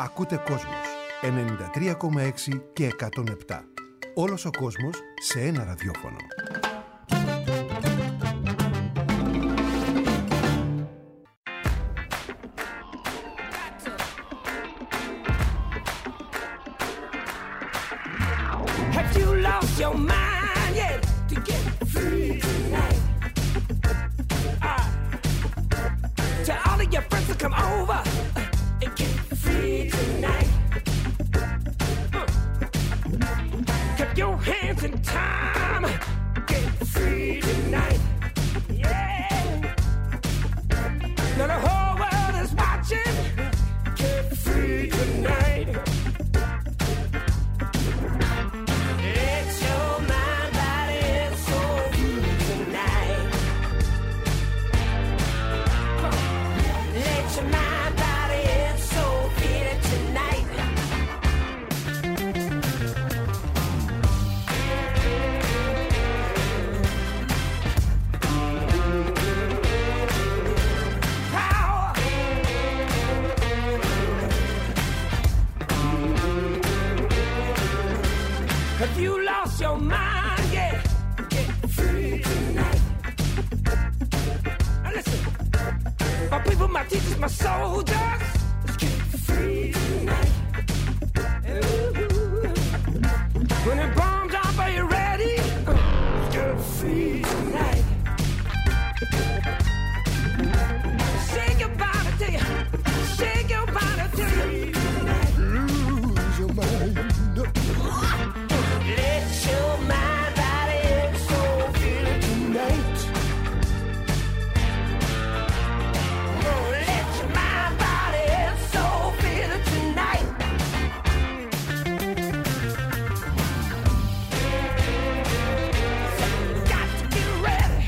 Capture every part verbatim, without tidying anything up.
Ακούτε Κόσμος ενενήντα τρία κόμμα έξι και εκατόν επτά. Όλος ο κόσμος σε ένα ραδιόφωνο. Have you lost your mind yet to get free tonight? Uh, tell all of your friends to come over uh, and get free tonight. Uh, keep your hands in time, get free tonight. Yeah. Now the whole world is watching, get free tonight. Have you lost your mind? Yeah, get free tonight. Now listen, my people, my teachers, my soldiers, let's get free tonight. Ooh. When it bombs up, are you ready? Uh, let's get free tonight. Shake your body till you, shake your body till you lose your mind. Let your mind, body, and soul feel it tonight. Oh, let your mind, body, and soul feel it tonight. So you got to get ready.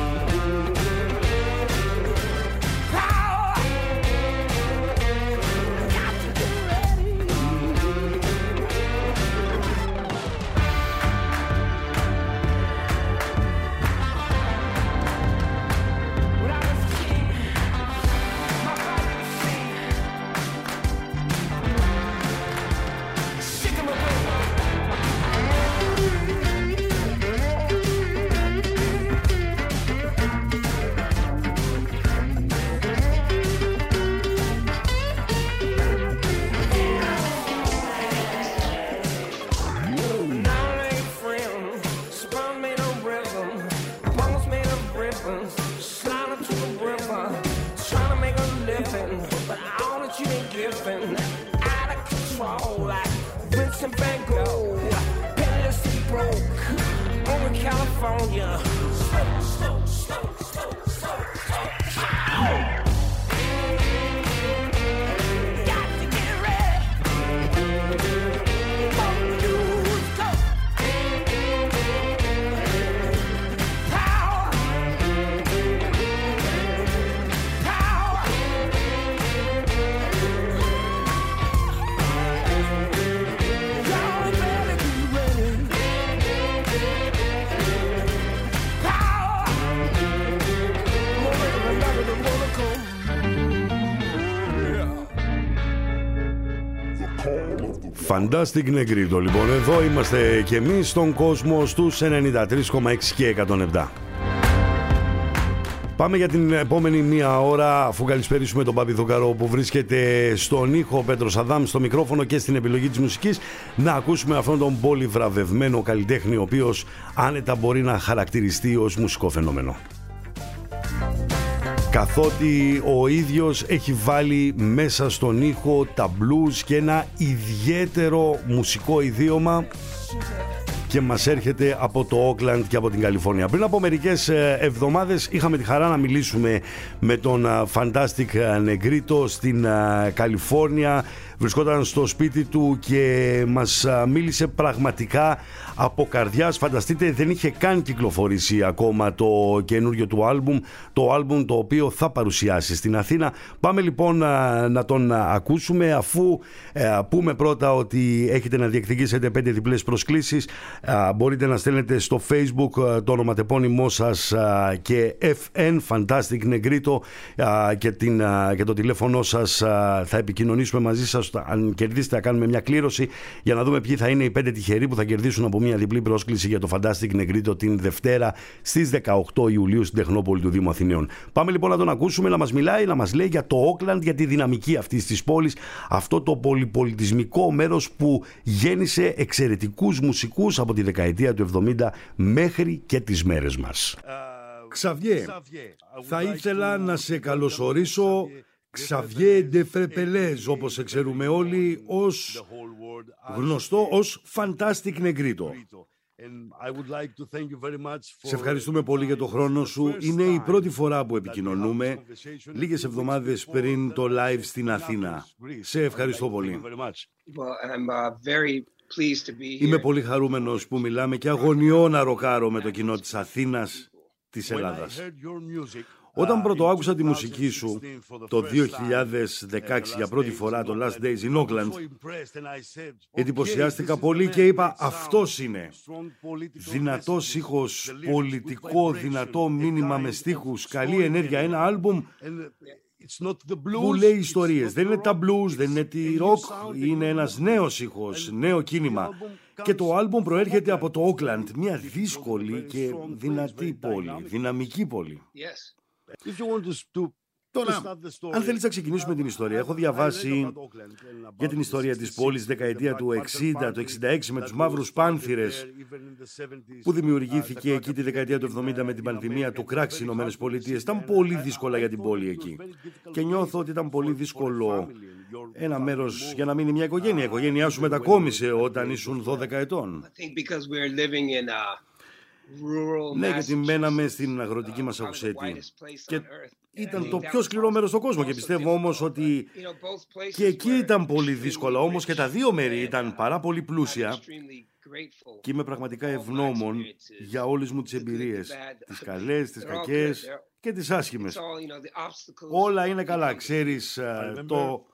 Power. Got to get ready. When I was a kid, my father would sing, "Shake 'em away." Now ain't friends, spun made of rhythm, bones made of ribbons, sliding to the river, trying to make a living, but all that you ain't giving, out of control like Vincent Van Gogh, penniless and broke, over California. Slow, slow, slow, slow, slow, slow. Got to get ready. Won't lose go. Power. Power. Y'all better be ready. Power. More than another than wanna come. Fantastic Negrito, λοιπόν. Εδώ είμαστε και εμείς στον κόσμο στους ενενήντα τρία κόμμα έξι και εκατόν επτά. Πάμε για την επόμενη μία ώρα, αφού καλησπέρισουμε τον Πάπη Δούκαρο που βρίσκεται στον ήχο, ο Πέτρος Αδάμ στο μικρόφωνο και στην επιλογή της μουσικής, να ακούσουμε αυτόν τον πολύ βραβευμένο καλλιτέχνη, ο οποίος άνετα μπορεί να χαρακτηριστεί ως μουσικό φαινόμενο. Καθότι ο ίδιος έχει βάλει μέσα στον ήχο τα blues και ένα ιδιαίτερο μουσικό ιδίωμα και μας έρχεται από το Όκλαντ και από την Καλιφόρνια. Πριν από μερικές εβδομάδες είχαμε τη χαρά να μιλήσουμε με τον Fantastic Negrito στην Καλιφόρνια. Βρισκόταν στο σπίτι του και μας μίλησε πραγματικά από καρδιάς. Φανταστείτε, δεν είχε καν κυκλοφορήσει ακόμα το καινούριο του άλμπουμ, το άλμπουμ το οποίο θα παρουσιάσει στην Αθήνα. Πάμε λοιπόν να, να τον ακούσουμε, αφού ε, πούμε πρώτα ότι έχετε να διεκδικήσετε πέντε διπλές προσκλήσεις. Ε, μπορείτε να στέλνετε στο Facebook το ονοματεπώνυμό σας ε, και εφ εν Fantastic Negrito ε, και, την, ε, και το τηλέφωνο σας. Ε, θα επικοινωνήσουμε μαζί σας βεβαίως, αν κερδίσετε, θα κάνουμε μια κλήρωση για να δούμε ποιοι θα είναι οι πέντε τυχεροί που θα κερδίσουν από μια διπλή πρόσκληση για το Fantastic Negrito την Δευτέρα στις δεκαοκτώ Ιουλίου στην Τεχνόπολη του Δήμου Αθηναίων. Πάμε λοιπόν να τον ακούσουμε, να μας μιλάει, να μας λέει για το Όκλαντ, για τη δυναμική αυτής της πόλης, αυτό το πολυπολιτισμικό μέρος που γέννησε εξαιρετικούς μουσικούς από τη δεκαετία του εβδομήντα μέχρι και τις μέρες μας. Ξαβιέ, θα ήθελα να σε καλωσορίσω, Ξαβιέ ντε Φρεπελέζ, όπως σε ξέρουμε όλοι, ως γνωστό ως Fantastic Negrito. Σε ευχαριστούμε πολύ για το χρόνο σου. Είναι η πρώτη φορά που επικοινωνούμε, λίγες εβδομάδες πριν το live στην Αθήνα. Σε ευχαριστώ πολύ. Είμαι πολύ χαρούμενος που μιλάμε και αγωνιώ να ροκάρω με το κοινό της Αθήνας, της Ελλάδας. Όταν πρώτο άκουσα τη μουσική σου το δύο χιλιάδες δεκαέξι για πρώτη φορά, το Last Days in Oakland, εντυπωσιάστηκα πολύ και είπα, αυτός είναι. Δυνατός ήχος, πολιτικό, δυνατό μήνυμα με στίχους, καλή ενέργεια, ένα άλμπουμ που λέει ιστορίες. Δεν είναι τα blues, δεν είναι τη rock, είναι ένας νέος ήχος, νέο κίνημα. Και το άλμπουμ προέρχεται από το Oakland, μια δύσκολη και δυνατή πόλη, δυναμική πόλη. Τώρα, αν θέλεις να ξεκινήσουμε την ιστορία, έχω διαβάσει για την ιστορία της πόλης δεκαετία του εξήντα, το εξήντα έξι με τους μαύρους πάνθυρες που δημιουργήθηκε εκεί τη δεκαετία του εβδομήντα με την πανδημία του κράκ στις Ηνωμένες Πολιτείες. Ήταν πολύ δύσκολα για την πόλη εκεί και νιώθω ότι ήταν πολύ δύσκολο ένα μέρος για να μείνει μια οικογένεια. Η οικογένειά σου μετακόμισε όταν ήσουν δώδεκα ετών. Ναι, γιατί μέναμε στην αγροτική Μασαχουσέτη και ήταν το πιο σκληρό μέρος στον κόσμο και πιστεύω όμως ότι και εκεί ήταν πολύ δύσκολα, όμως και τα δύο μέρη ήταν πάρα πολύ πλούσια και είμαι πραγματικά ευγνώμων για όλες μου τις εμπειρίες, τις καλές, τις κακές και τις άσχημες. Όλα είναι καλά, ξέρεις, το...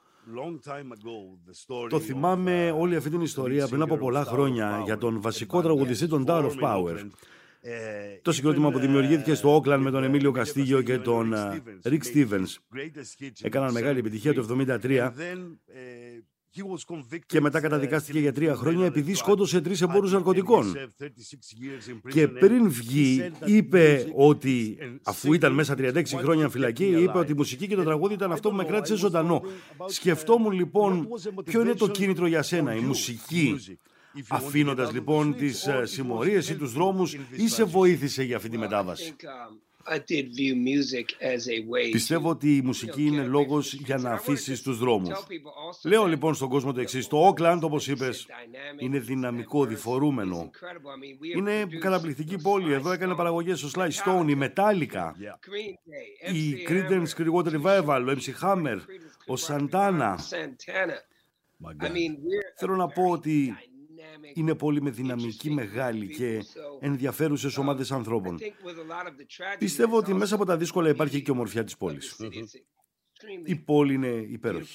Το θυμάμαι όλη αυτή την ιστορία πριν από πολλά χρόνια για τον βασικό τραγουδιστή των Tower of Power. Το συγκρότημα που δημιουργήθηκε στο Όκλαντ με τον Εμίλιο Καστίγιο και τον Rick Stevens. Έκαναν μεγάλη επιτυχία το εβδομήντα τρία και μετά καταδικάστηκε για τρία χρόνια επειδή σκότωσε τρεις εμπόρους ναρκωτικών. Και πριν βγει είπε ότι, αφού ήταν μέσα τριάντα έξι χρόνια φυλακή, είπε ότι η μουσική και το τραγούδι ήταν αυτό που με κράτησε ζωντανό. Σκεφτόμουν λοιπόν ποιο είναι το κίνητρο για σένα, η μουσική. Αφήνοντας λοιπόν τις συμμορίες ή τους δρόμους, ή σε βοήθησε για αυτή τη μετάβαση? Πιστεύω ότι η μουσική είναι λόγος για να αφήσεις τους δρόμους. Λέω λοιπόν στον κόσμο το εξής: το Όκλαντ, όπως είπες, είναι δυναμικό, διφορούμενο. Είναι καταπληκτική πόλη. Εδώ έκανε παραγωγές ο Sly Stone, η Metallica, η Creedence Clearwater Revival, ο εμ σι Hammer, ο Santana. Θέλω να πω ότι είναι πόλη με δυναμική, μεγάλη και ενδιαφέρουσες ομάδες ανθρώπων. Πιστεύω ότι μέσα από τα δύσκολα υπάρχει και η ομορφιά της πόλης. Η πόλη είναι υπέροχη.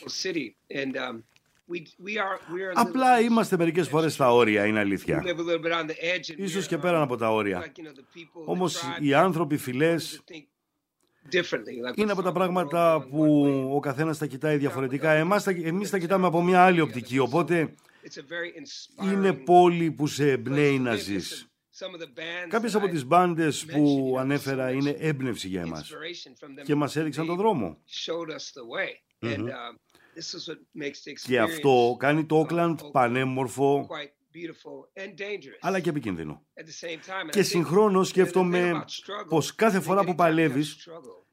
Απλά είμαστε μερικές φορές στα όρια, είναι αλήθεια. Ίσως και πέραν από τα όρια. Όμως οι άνθρωποι, οι φυλές, είναι από τα πράγματα που ο καθένας τα κοιτάει διαφορετικά. Εμάς, εμείς τα κοιτάμε από μια άλλη οπτική, οπότε είναι πόλη που σε εμπνέει να ζεις. Κάποιες από τις μπάντες που ανέφερα είναι έμπνευση για εμάς και μας έδειξαν τον δρόμο. Mm-hmm. Και αυτό κάνει το Όκλαντ πανέμορφο αλλά και επικίνδυνο. Και συγχρόνως σκέφτομαι πως κάθε φορά που παλεύεις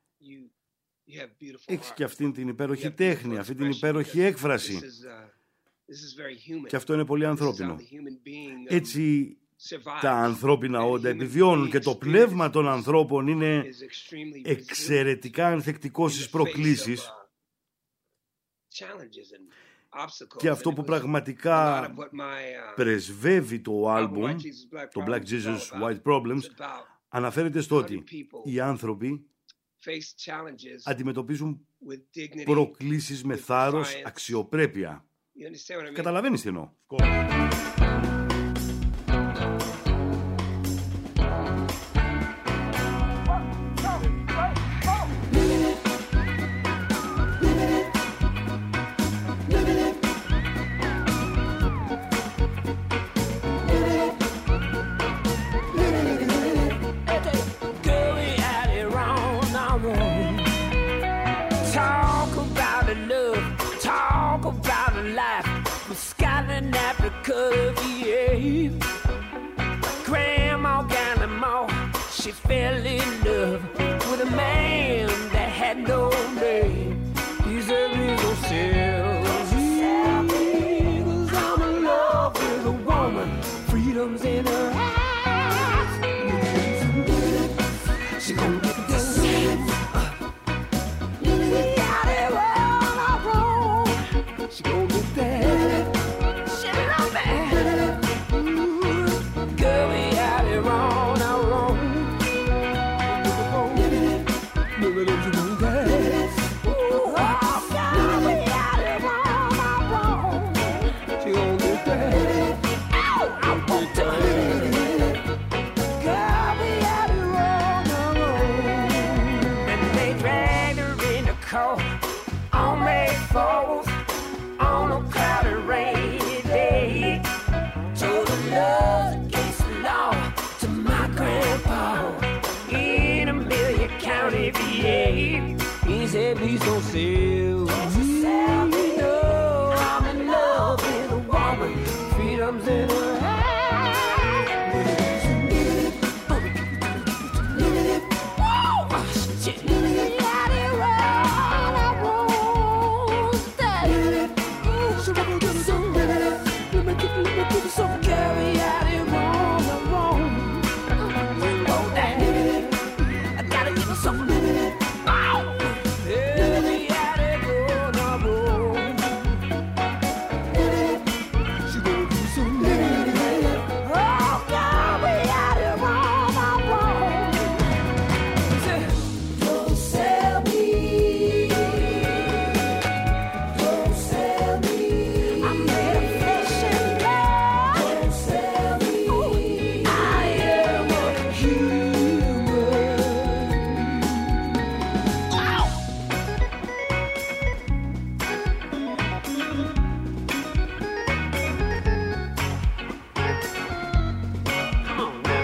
έχεις και αυτήν την υπέροχη τέχνη, αυτή την υπέροχη έκφραση. Και αυτό είναι πολύ ανθρώπινο. Έτσι τα ανθρώπινα όντα επιβιώνουν και το πνεύμα των ανθρώπων είναι εξαιρετικά ανθεκτικό στις προκλήσεις. Και αυτό που πραγματικά πρεσβεύει το άλμπουμ, το Black Jesus White Problems, αναφέρεται στο ότι οι άνθρωποι αντιμετωπίζουν προκλήσεις με θάρρος, αξιοπρέπεια. Καταλαβαίνεις τι εννοώ? tomorrow. Talk about a love, talk about a life. With Scotland, Africa, yeah. Grandma Gallimore, she fell in love with a man that had no name. He's a little self. Cause I'm in love with a woman. Freedom's in her eyes. She gon' get this. Out there on our road. She gon' get that. She love that. Girl, we out here on our own. Look at them, she gon' get. Oh, God, we out here on our own. She gon' get that. Ow, I want to. Girl, we out here on our own. And they dragged her in the cold on May fourth, on a cloudy rainy day. Told her love against the law to my grandpa in Amelia County, V A. He said, please don't sell me. No, I'm in love with a woman. Freedom's in her eyes. Whoa, shit. Out here on our road. She wanna get some. Let me get, let me get some. Carry out here on our own. Oh, that. I gotta give her some. Oh, carry out here on our road. She gonna do some. Oh, God, we out here on our road. Don't sell me. Don't sell me. I'm made of flesh and blood. Don't sell me. I am a human. Wow. Come on now.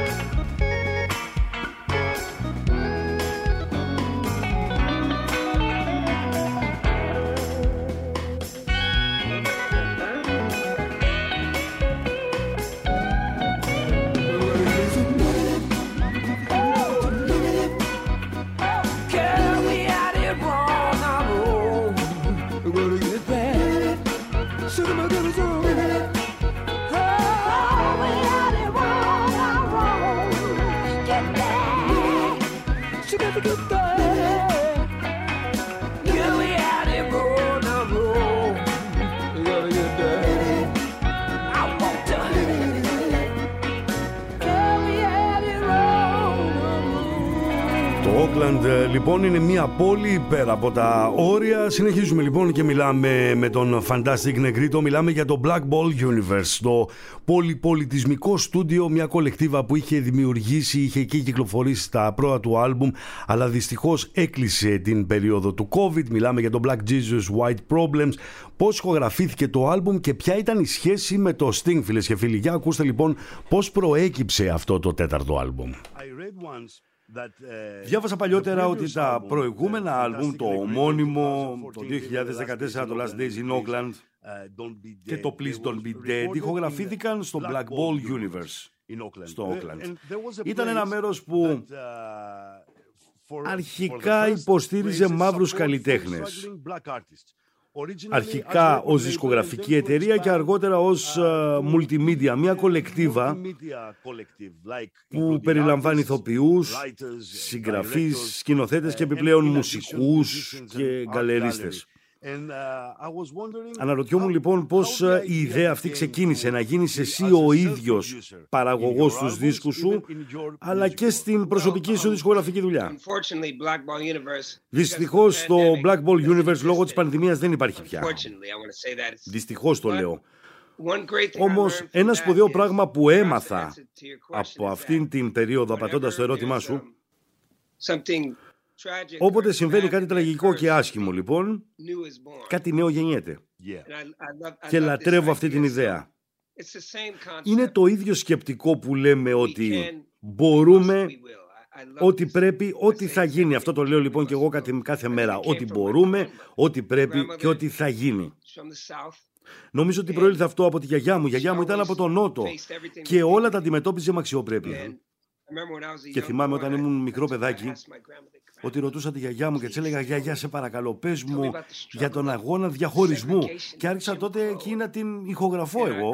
Girl, we out here on our road. We're gonna get that. Shoot 'em again, it's all. Oh, we out here on our road. Get that. She got to get that. Girl, we out here on our road. We gotta get that. I want to. Girl, we out here on our road. Το Auckland λοιπόν είναι μια πόλη πέρα από τα όρια. Συνεχίζουμε λοιπόν και μιλάμε με τον Fantastic Negrito. Μιλάμε για το Black Ball Universe, το πολυπολιτισμικό στούντιο, μια κολεκτίβα που είχε δημιουργήσει, είχε εκεί κυκλοφορήσει τα πρώτα του άλμπουμ, αλλά δυστυχώς έκλεισε την περίοδο του COVID. Μιλάμε για το Black Jesus White Problems. Πώς ηχογραφήθηκε το άλμπουμ και ποια ήταν η σχέση με το Sting, φίλες και φίλοι. Για ακούστε λοιπόν πώς προέκυψε αυτό το τέταρτο άλμπουμ. Διάβασα παλιότερα ότι τα προηγούμενα άλμπουμ, το ομώνυμο, το δύο χιλιάδες δεκατέσσερα το Last Days in Auckland και το Please Don't Be Dead, ηχογραφήθηκαν στο Black Ball Universe στο Auckland. Ήταν ένα μέρος που αρχικά υποστήριζε μαύρους καλλιτέχνες. Αρχικά ως δισκογραφική εταιρεία και αργότερα ως uh, multimedia, μια κολεκτίβα που περιλαμβάνει ηθοποιούς, συγγραφείς, σκηνοθέτες και επιπλέον μουσικούς και γκαλερίστες. Αναρωτιόμουν λοιπόν πώς η ιδέα αυτή ξεκίνησε, να γίνεις εσύ ο ίδιος παραγωγός στους δίσκους σου, αλλά και στην προσωπική σου δισκογραφική δουλειά. Δυστυχώς το Black Ball Universe λόγω της πανδημίας δεν υπάρχει πια. Δυστυχώς το λέω. Όμως ένα σπουδαίο πράγμα που έμαθα από αυτήν την περίοδο, απαντώντας το ερώτημά σου, όποτε συμβαίνει κάτι τραγικό και άσχημο λοιπόν, κάτι νέο γεννιέται. Και λατρεύω αυτή την ιδέα. Είναι το ίδιο σκεπτικό που λέμε ότι μπορούμε Ό,τι πρέπει, ό,τι θα γίνει. Αυτό το λέω λοιπόν και εγώ κάθε μέρα. Ό,τι μπορούμε, ό,τι πρέπει και ό,τι θα γίνει. Νομίζω ότι προήλθε αυτό από τη γιαγιά μου. Η γιαγιά μου ήταν από τον Νότο και όλα τα αντιμετώπιζε με αξιοπρέπεια. Και θυμάμαι όταν ήμουν μικρό παιδάκι ότι ρωτούσα τη γιαγιά μου και της έλεγα «Γιαγιά, σε παρακαλώ, πες μου για τον αγώνα διαχωρισμού». Και άρχισα τότε εκεί να την ηχογραφώ εγώ.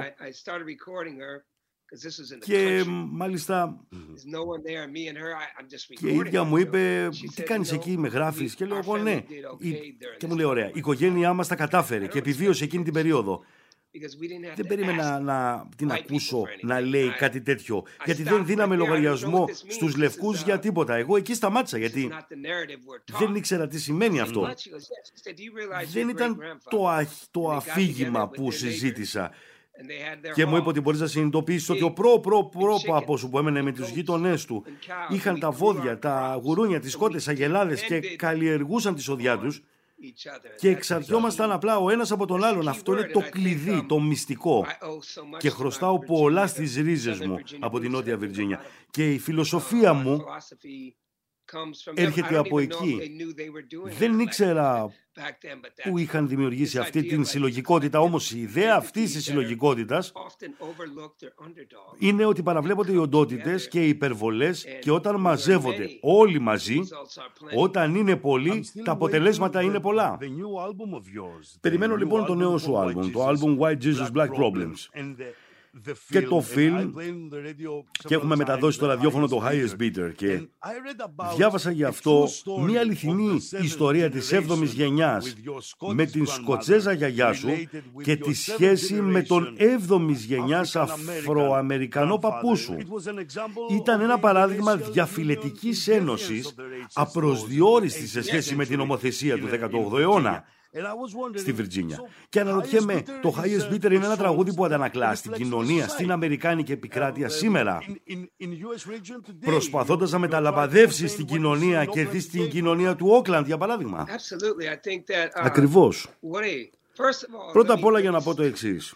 Και μάλιστα και η ίδια μου είπε «Τι κάνεις εκεί, με γράφεις?» Και λέω εγώ «Ναι». Και μου λέει «Ωραία, η οικογένειά μας τα κατάφερε και επιβίωσε εκείνη την περίοδο». Δεν περίμενα να την ακούσω να λέει κάτι τέτοιο, γιατί δεν δίναμε λογαριασμό στους λευκούς για τίποτα. Εγώ εκεί σταμάτησα, γιατί δεν ήξερα τι σημαίνει αυτό. Δεν ήταν το, α, το αφήγημα που συζήτησα. Και μου είπε ότι μπορείς να συνειδητοποιήσεις ότι ο προ προ προ παππούς σου που έμενε με τους γείτονές του είχαν τα βόδια, τα γουρούνια, τις κότες, αγελάδες και καλλιεργούσαν τη σοδιά τους και εξαρτιόμασταν απλά ο ένας από τον άλλον. Αυτό είναι το κλειδί, το μυστικό. Και χρωστάω πολλά στις ρίζες μου από την Νότια Βιρτζίνια. Και η φιλοσοφία μου έρχεται από εκεί. Δεν ήξερα που είχαν δημιουργήσει αυτή την συλλογικότητα, όμως η ιδέα αυτής της συλλογικότητας είναι ότι παραβλέπονται οι οντότητες και οι υπερβολές και όταν μαζεύονται όλοι μαζί, όταν είναι πολλοί, τα αποτελέσματα είναι πολλά. Περιμένω λοιπόν το νέο σου άλμπουμ, το άλμπουμ White Jesus Black Problems. Και το φιλμ, και έχουμε μεταδώσει στο ραδιόφωνο το Highest Bidder, και διάβασα γι' αυτό μια αληθινή ιστορία της έβδομης γενιάς με την Σκοτσέζα γιαγιά σου και τη σχέση με τον έβδομης γενιάς Αφροαμερικανό παππού σου. Ήταν ένα παράδειγμα διαφυλετικής ένωσης απροσδιόριστη σε σχέση με την νομοθεσία του δέκατου όγδοου αιώνα στη Βιρτζίνια. Και αναρωτιέμαι, το Highest Bidder είναι ένα τραγούδι που αντανακλά στην κοινωνία, στην αμερικάνικη επικράτεια σήμερα, προσπαθώντας να μεταλαμπαδεύσει στην κοινωνία και δει στην κοινωνία του Όκλαντ, για παράδειγμα. Ακριβώς. Πρώτα απ' όλα για να πω το εξής.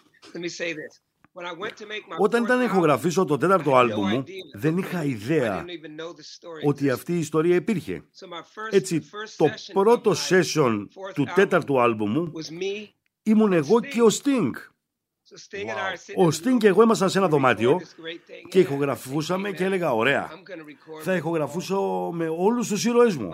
Όταν ήταν να ηχογραφήσω το τέταρτο άλμπουμ μου, δεν είχα ιδέα ότι αυτή η ιστορία υπήρχε. Έτσι, το πρώτο session του τέταρτου άλμπουμ μου ήμουν εγώ και ο Sting. Ο Sting και εγώ ήμασταν σε ένα δωμάτιο και ηχογραφούσαμε και έλεγα «Ωραία, θα ηχογραφούσω με όλους τους ήρωές μου».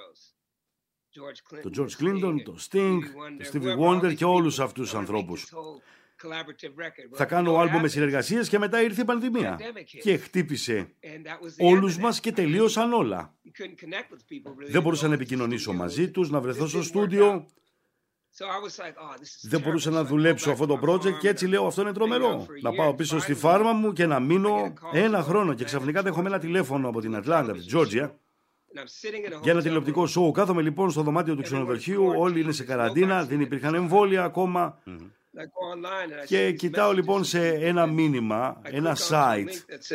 Το George Clinton, το Sting, το Stevie Wonder και όλους αυτούς τους ανθρώπους. Θα κάνω άλμπομ με συνεργασίες και μετά ήρθε η πανδημία και χτύπησε όλους μας και τελείωσαν όλα. Δεν μπορούσα να επικοινωνήσω μαζί τους, να βρεθώ στο στούντιο. Δεν μπορούσα να δουλέψω αυτό το project και έτσι λέω αυτό είναι τρομερό. Να πάω πίσω στη φάρμα μου και να μείνω ένα χρόνο και ξαφνικά δέχομαι ένα τηλέφωνο από την Ατλάντα, από την Τζόρτζια, για ένα τηλεοπτικό σοου. Κάθομαι λοιπόν στο δωμάτιο του ξενοδοχείου, όλοι είναι σε καραντίνα, δεν υπήρχαν εμβόλια ακόμα. Και κοιτάω λοιπόν σε ένα μήνυμα, ένα site,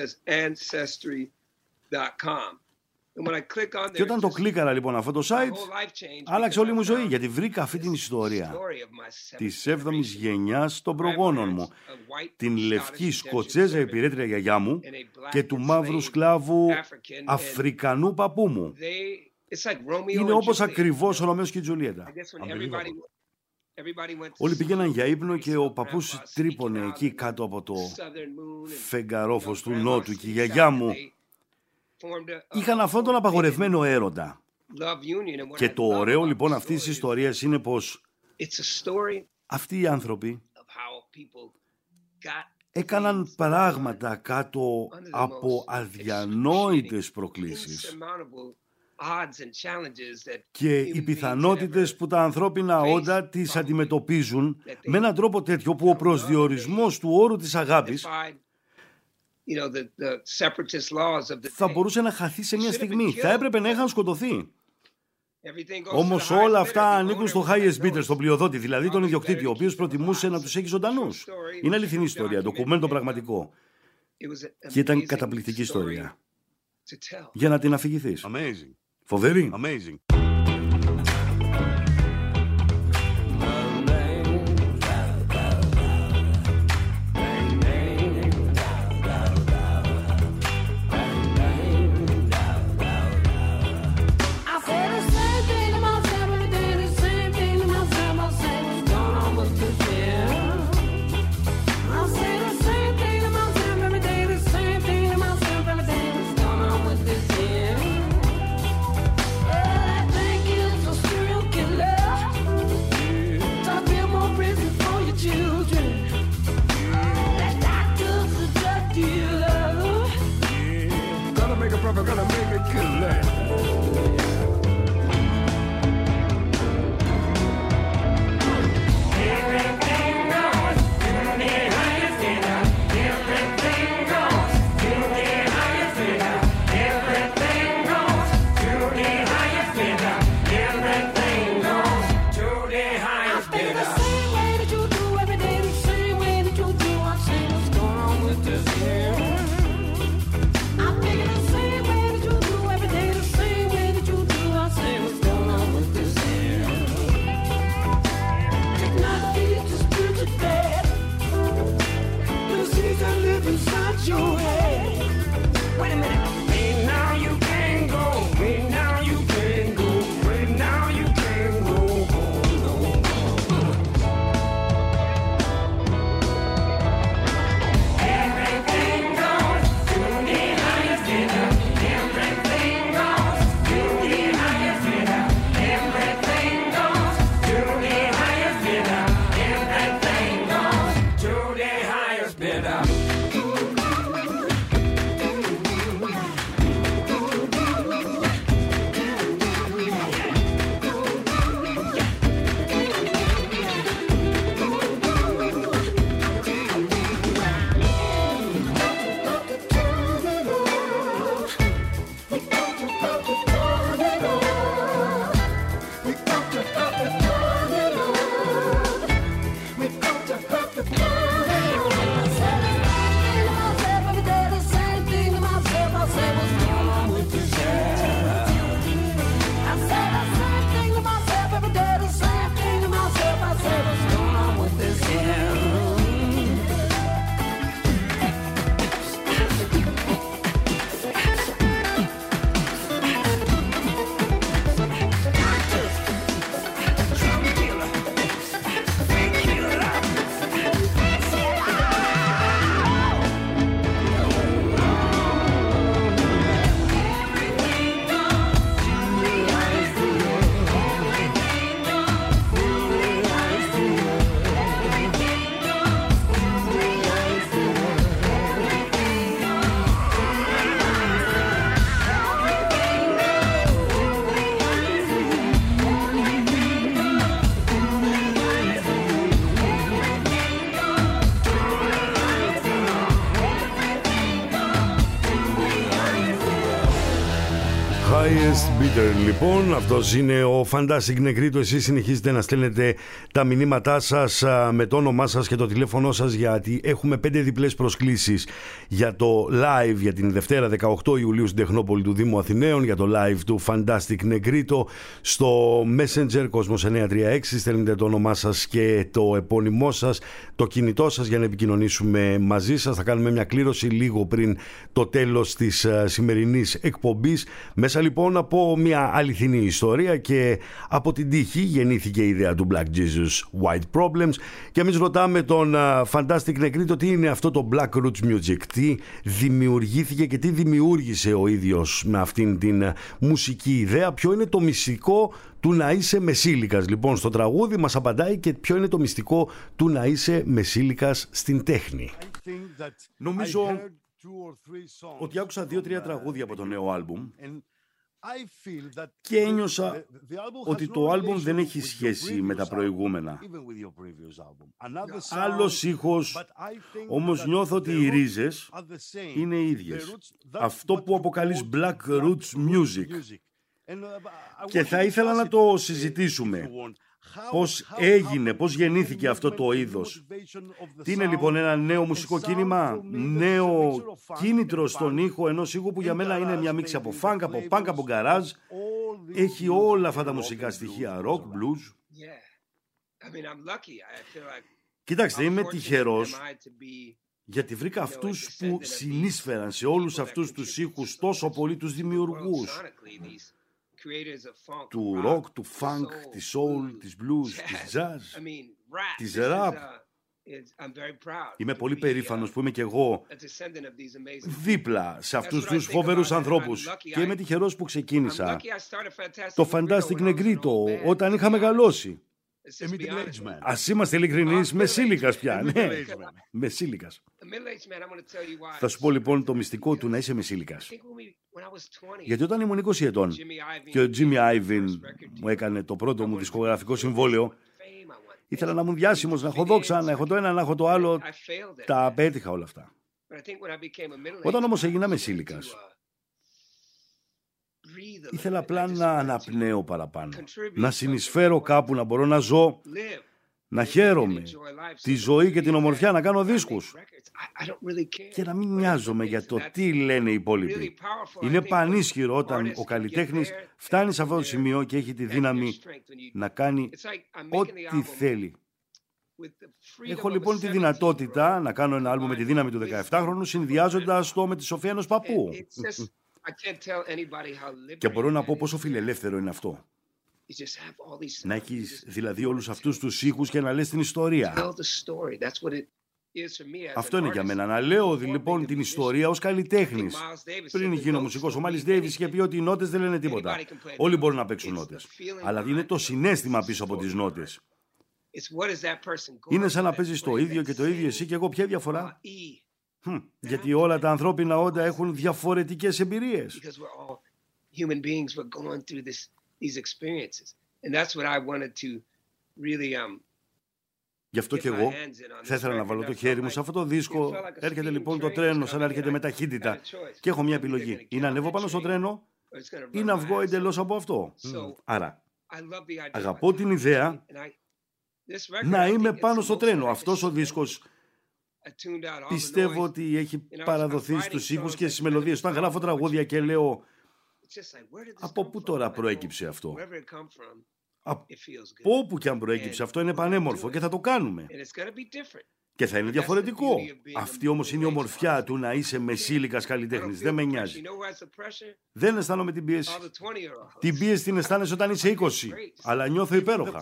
και όταν το κλίκαρα λοιπόν αυτό το site, άλλαξε όλη μου ζωή, γιατί βρήκα αυτή την ιστορία της έβδομης γενιάς των προγόνων μου, την λευκή Σκοτσέζα υπηρέτρια γιαγιά μου και του μαύρου σκλάβου Αφρικανού παππού μου. Είναι όπως ακριβώς ο Ρωμαίος και η Τζουλιέτα. Όλοι πήγαιναν για ύπνο και ο παππούς τρύπωνε εκεί κάτω από το φεγγαρόφος του Νότου και η γιαγιά μου είχαν αυτόν τον απαγορευμένο έρωτα. Και το ωραίο λοιπόν αυτής της ιστορίας είναι πως αυτοί οι άνθρωποι έκαναν πράγματα κάτω από αδιανόητες προκλήσεις. Και οι πιθανότητες που τα ανθρώπινα όντα τις αντιμετωπίζουν με έναν τρόπο τέτοιο που ο προσδιορισμός του όρου της αγάπης θα μπορούσε να χαθεί σε μια στιγμή. Θα έπρεπε να είχαν σκοτωθεί. Όμως όλα αυτά ανήκουν στο Highest Bidder, στον πλειοδότη, δηλαδή τον ιδιοκτήτη, ο οποίος προτιμούσε να τους έχει ζωντανούς. Είναι αληθινή ιστορία, ντοκουμέντο πραγματικό. Και ήταν καταπληκτική ιστορία. Για να την αφηγηθείς. Φοβερή. Bitter, λοιπόν, αυτός είναι ο Fantastic Negrito. Εσείς συνεχίζετε να στέλνετε τα μηνύματά σας με το όνομά σας και το τηλέφωνό σας, γιατί έχουμε πέντε διπλές προσκλήσεις για το live για την Δευτέρα δεκαοκτώ Ιουλίου στην Τεχνόπολη του Δήμου Αθηναίων, για το live του Fantastic Negrito. Στο Messenger Κόσμος εννιακόσια τριάντα έξι στέλνετε το όνομά σας και το επώνυμό σας, το κινητό σας, για να επικοινωνήσουμε μαζί σας. Θα κάνουμε μια κλήρωση λίγο πριν το τέλος της σημερινής εκπομπής. Μέσα λοιπόν από μια αληθινή ιστορία και από την τύχη γεννήθηκε η ιδέα του Black Jesus White Problems, και εμείς ρωτάμε τον uh, Fantastic Negrito τι είναι αυτό το Black Roots Music, τι δημιουργήθηκε και τι δημιούργησε ο ίδιος με αυτήν την uh, μουσική ιδέα, ποιο είναι το μυστικό του να είσαι μεσήλικας. Λοιπόν, στο τραγούδι μας απαντάει και ποιο είναι το μυστικό του να είσαι μεσήλικας στην τέχνη. Νομίζω ότι άκουσα δύο-τρία τραγούδια από το νέο άλμπουμ και ένιωσα ότι το άλμπουμ δεν έχει σχέση με τα προηγούμενα. Άλλος ήχος, όμως νιώθω ότι οι ρίζες είναι οι ίδιες. Αυτό που αποκαλείς Black Roots Music. Και θα ήθελα να το συζητήσουμε. Πώς έγινε, πώς γεννήθηκε αυτό το είδος. Τι είναι λοιπόν ένα νέο μουσικό κίνημα, νέο κίνητρο στον ήχο ενός ήχου που για μένα είναι μια μίξη από funk, από punk, από garage. Έχει όλα αυτά τα μουσικά στοιχεία, rock, blues. Κοιτάξτε, είμαι τυχερός γιατί βρήκα αυτούς που συνείσφεραν σε όλους αυτούς τους ήχους τόσο πολύ, τους δημιουργούς του rock, του funk, της soul, της blues, της jazz, της rap. Είμαι πολύ περήφανος που είμαι και εγώ δίπλα σε αυτούς τους φοβερούς ανθρώπους, και είμαι τυχερός που ξεκίνησα το Fantastic Negrito όταν είχα μεγαλώσει. Ας είμαστε ειλικρινείς, μεσήλικας πια. Ναι, μεσήλικας. Θα σου πω λοιπόν το μυστικό του να είσαι μεσήλικας. Γιατί όταν ήμουν είκοσι ετών και ο Jimmy Iovine μου έκανε το πρώτο μου δισκογραφικό συμβόλαιο, ήθελα να ήμουν διάσημος, να έχω δόξα, να έχω το ένα, να έχω το άλλο. Τα απέτυχα όλα αυτά. Όταν όμως έγινα μεσήλικας, ήθελα απλά να αναπνέω παραπάνω, να συνεισφέρω κάπου, να μπορώ να ζω, να χαίρομαι τη ζωή και την ομορφιά, να κάνω δίσκους και να μην νοιάζομαι για το τι λένε οι υπόλοιποι. Είναι πανίσχυρο όταν ο καλλιτέχνης φτάνει σε αυτό το σημείο και έχει τη δύναμη να κάνει ό,τι θέλει. Έχω λοιπόν τη δυνατότητα να κάνω ένα άλμπουμ με τη δύναμη του δεκαεφτάχρονου, συνδυάζοντας το με τη σοφία ενός παππού. Και μπορώ να πω πόσο φιλελεύθερο είναι αυτό. Να έχεις δηλαδή όλους αυτούς τους ήχους και να λες την ιστορία. Αυτό είναι για μένα. Να λέω λοιπόν την ιστορία ως καλλιτέχνης. Πριν γίνω μουσικός, ο Miles Davis είχε πει ότι οι νότες δεν λένε τίποτα. Όλοι μπορούν να παίξουν νότες. Αλλά είναι το συναίσθημα πίσω από τις νότες. Είναι σαν να παίζεις το ίδιο και το ίδιο εσύ και εγώ. Ποια διαφορά? Hm, γιατί όλα τα ανθρώπινα όντα έχουν διαφορετικές εμπειρίες. Γι' αυτό και εγώ θα ήθελα να βάλω το χέρι μου σε αυτό το δίσκο. Έρχεται λοιπόν το τρένο σαν να έρχεται με ταχύτητα και έχω μια επιλογή. Ή να ανέβω πάνω στο τρένο ή να βγω εντελώς από αυτό. Άρα αγαπώ την ιδέα να είμαι πάνω στο τρένο. Αυτός ο δίσκος πιστεύω ότι έχει παραδοθεί στους ήχους και στις μελωδίες. Όταν γράφω τραγούδια και λέω από πού τώρα προέκυψε αυτό, από όπου και αν προέκυψε αυτό, είναι πανέμορφο και θα το κάνουμε. Και θα είναι διαφορετικό. Αυτή όμως είναι η ομορφιά του να είσαι μεσήλικας καλλιτέχνης. Δεν με νοιάζει. Δεν αισθάνομαι την πίεση. Την πίεση την αισθάνεσαι όταν είσαι είκοσι. Αλλά νιώθω υπέροχα.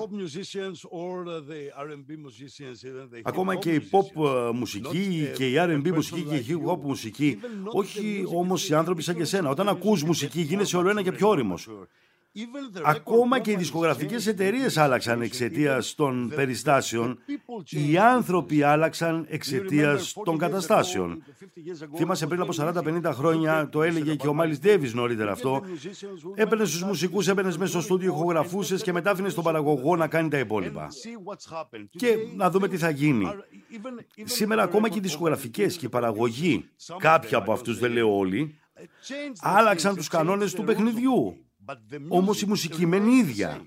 Ακόμα και η pop μουσική και η αρ εντ μπι μουσική και η hip hop μουσική. Όχι όμως οι άνθρωποι σαν και σένα. Όταν ακούς μουσική γίνεσαι όλο ένα και πιο όριμος. Ακόμα και οι δισκογραφικές εταιρείες άλλαξαν εξαιτίας των περιστάσεων. Οι άνθρωποι άλλαξαν εξαιτίας των καταστάσεων. Θυμάσαι πριν από σαράντα πενήντα χρόνια, το έλεγε και ο Miles Davis νωρίτερα αυτό. Έπαιρνες στους μουσικούς, έπαιρνες μέσα στο στούντιο, ηχογραφούσες και μετά άφηνες τον παραγωγό να κάνει τα υπόλοιπα. Και να δούμε τι θα γίνει. Σήμερα ακόμα και οι δισκογραφικές και οι παραγωγοί, κάποιοι από αυτούς, δεν λέω όλοι, άλλαξαν τους κανόνες του παιχνιδιού. Όμως η μουσική μένει ίδια.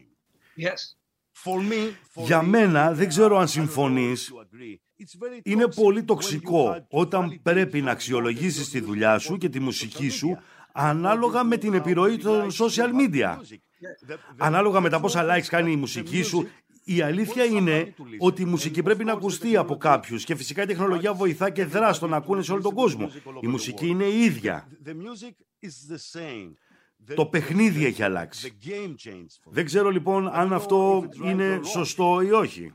Για μένα, δεν ξέρω αν συμφωνείς, είναι πολύ τοξικό όταν πρέπει να αξιολογήσεις τη δουλειά σου και τη μουσική σου ανάλογα με την επιρροή των social media. Ανάλογα με τα πόσα likes κάνει η μουσική σου. Η αλήθεια είναι ότι η μουσική πρέπει να ακουστεί από κάποιους και φυσικά η τεχνολογία βοηθά και δρά στο να ακούνε σε όλο τον κόσμο. Η μουσική είναι η ίδια. Το παιχνίδι έχει αλλάξει. Δεν ξέρω λοιπόν αν αυτό είναι σωστό ή όχι.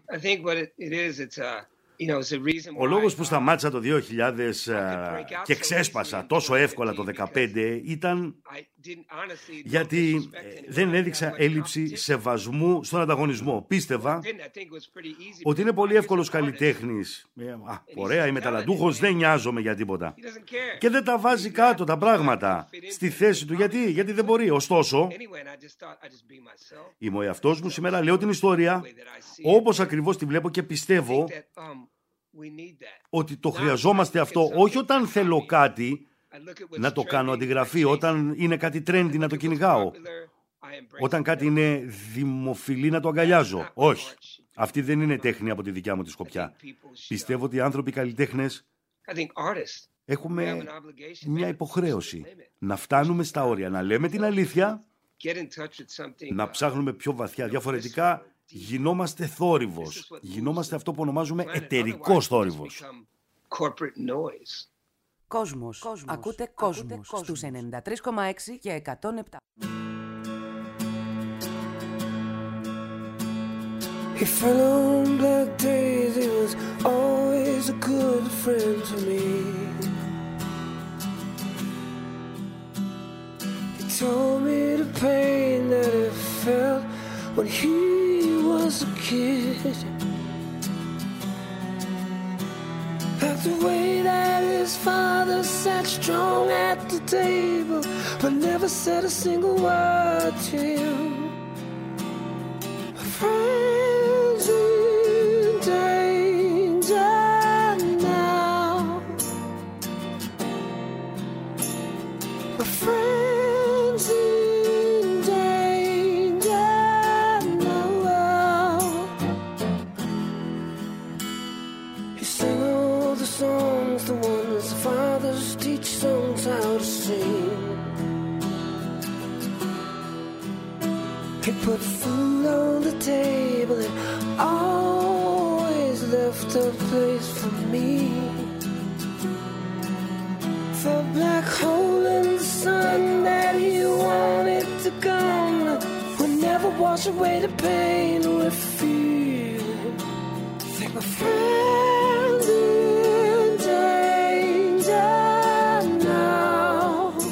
Ο λόγος που σταμάτησα το δύο χιλιάδες και ξέσπασα τόσο εύκολα το δύο χιλιάδες δεκαπέντε ήταν γιατί δεν έδειξα έλλειψη σεβασμού στον ανταγωνισμό. Πίστευα ότι είναι πολύ εύκολος καλλιτέχνης. Α, ωραία, είμαι ταλαντούχος, δεν νοιάζομαι για τίποτα. Και δεν τα βάζει κάτω τα πράγματα στη θέση του. Γιατί, γιατί δεν μπορεί. Ωστόσο, είμαι ο εαυτός μου σήμερα, λέω την ιστορία όπως ακριβώς τη βλέπω και πιστεύω ότι το χρειαζόμαστε αυτό, όχι όταν θέλω κάτι να το κάνω αντιγραφή, όταν είναι κάτι trendy να το κυνηγάω, όταν κάτι είναι δημοφιλή να το αγκαλιάζω. Όχι, αυτή δεν είναι τέχνη από τη δικιά μου τη σκοπιά. Πιστεύω ότι οι άνθρωποι καλλιτέχνες έχουμε μια υποχρέωση να φτάνουμε στα όρια, να λέμε την αλήθεια, να ψάχνουμε πιο βαθιά. Διαφορετικά γινόμαστε θόρυβος. Γινόμαστε αυτό που ονομάζουμε εταιρικός θόρυβος. Κόσμος. Κόσμος. Ακούτε Κόσμος στους ενενήντα τρία κόμμα έξι και εκατόν επτά. He fell on black days, he was always a good friend to me. He told me the pain that he felt when he was a kid. About the way that his father sat strong at the table, but never said a single word to him. My friends in danger now. My friends in danger now. He sang all the songs, the ones the fathers teach songs how to sing. He put food on the table and always left a place for me. The black hole in the sun that he wanted to come would never wash away the pain we feel. Think my friends in danger now.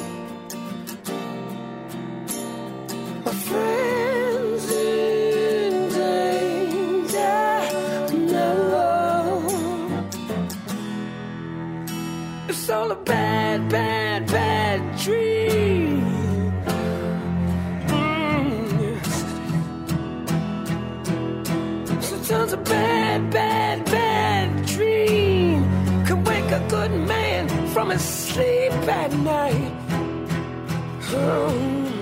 My friends in danger now. It's all a bad, bad, bad dream. Mm. Sometimes a bad, bad, bad dream can wake a good man from his sleep at night. Oh.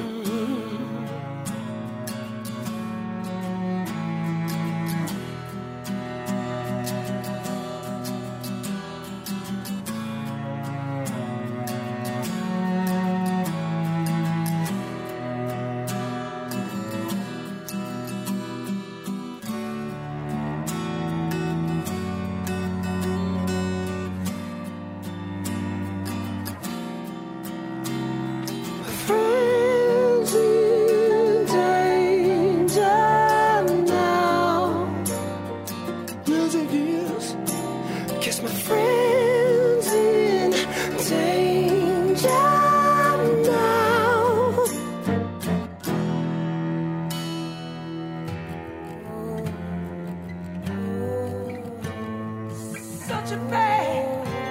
Friends in danger now. Music is kiss my friends in danger now. Such a bad,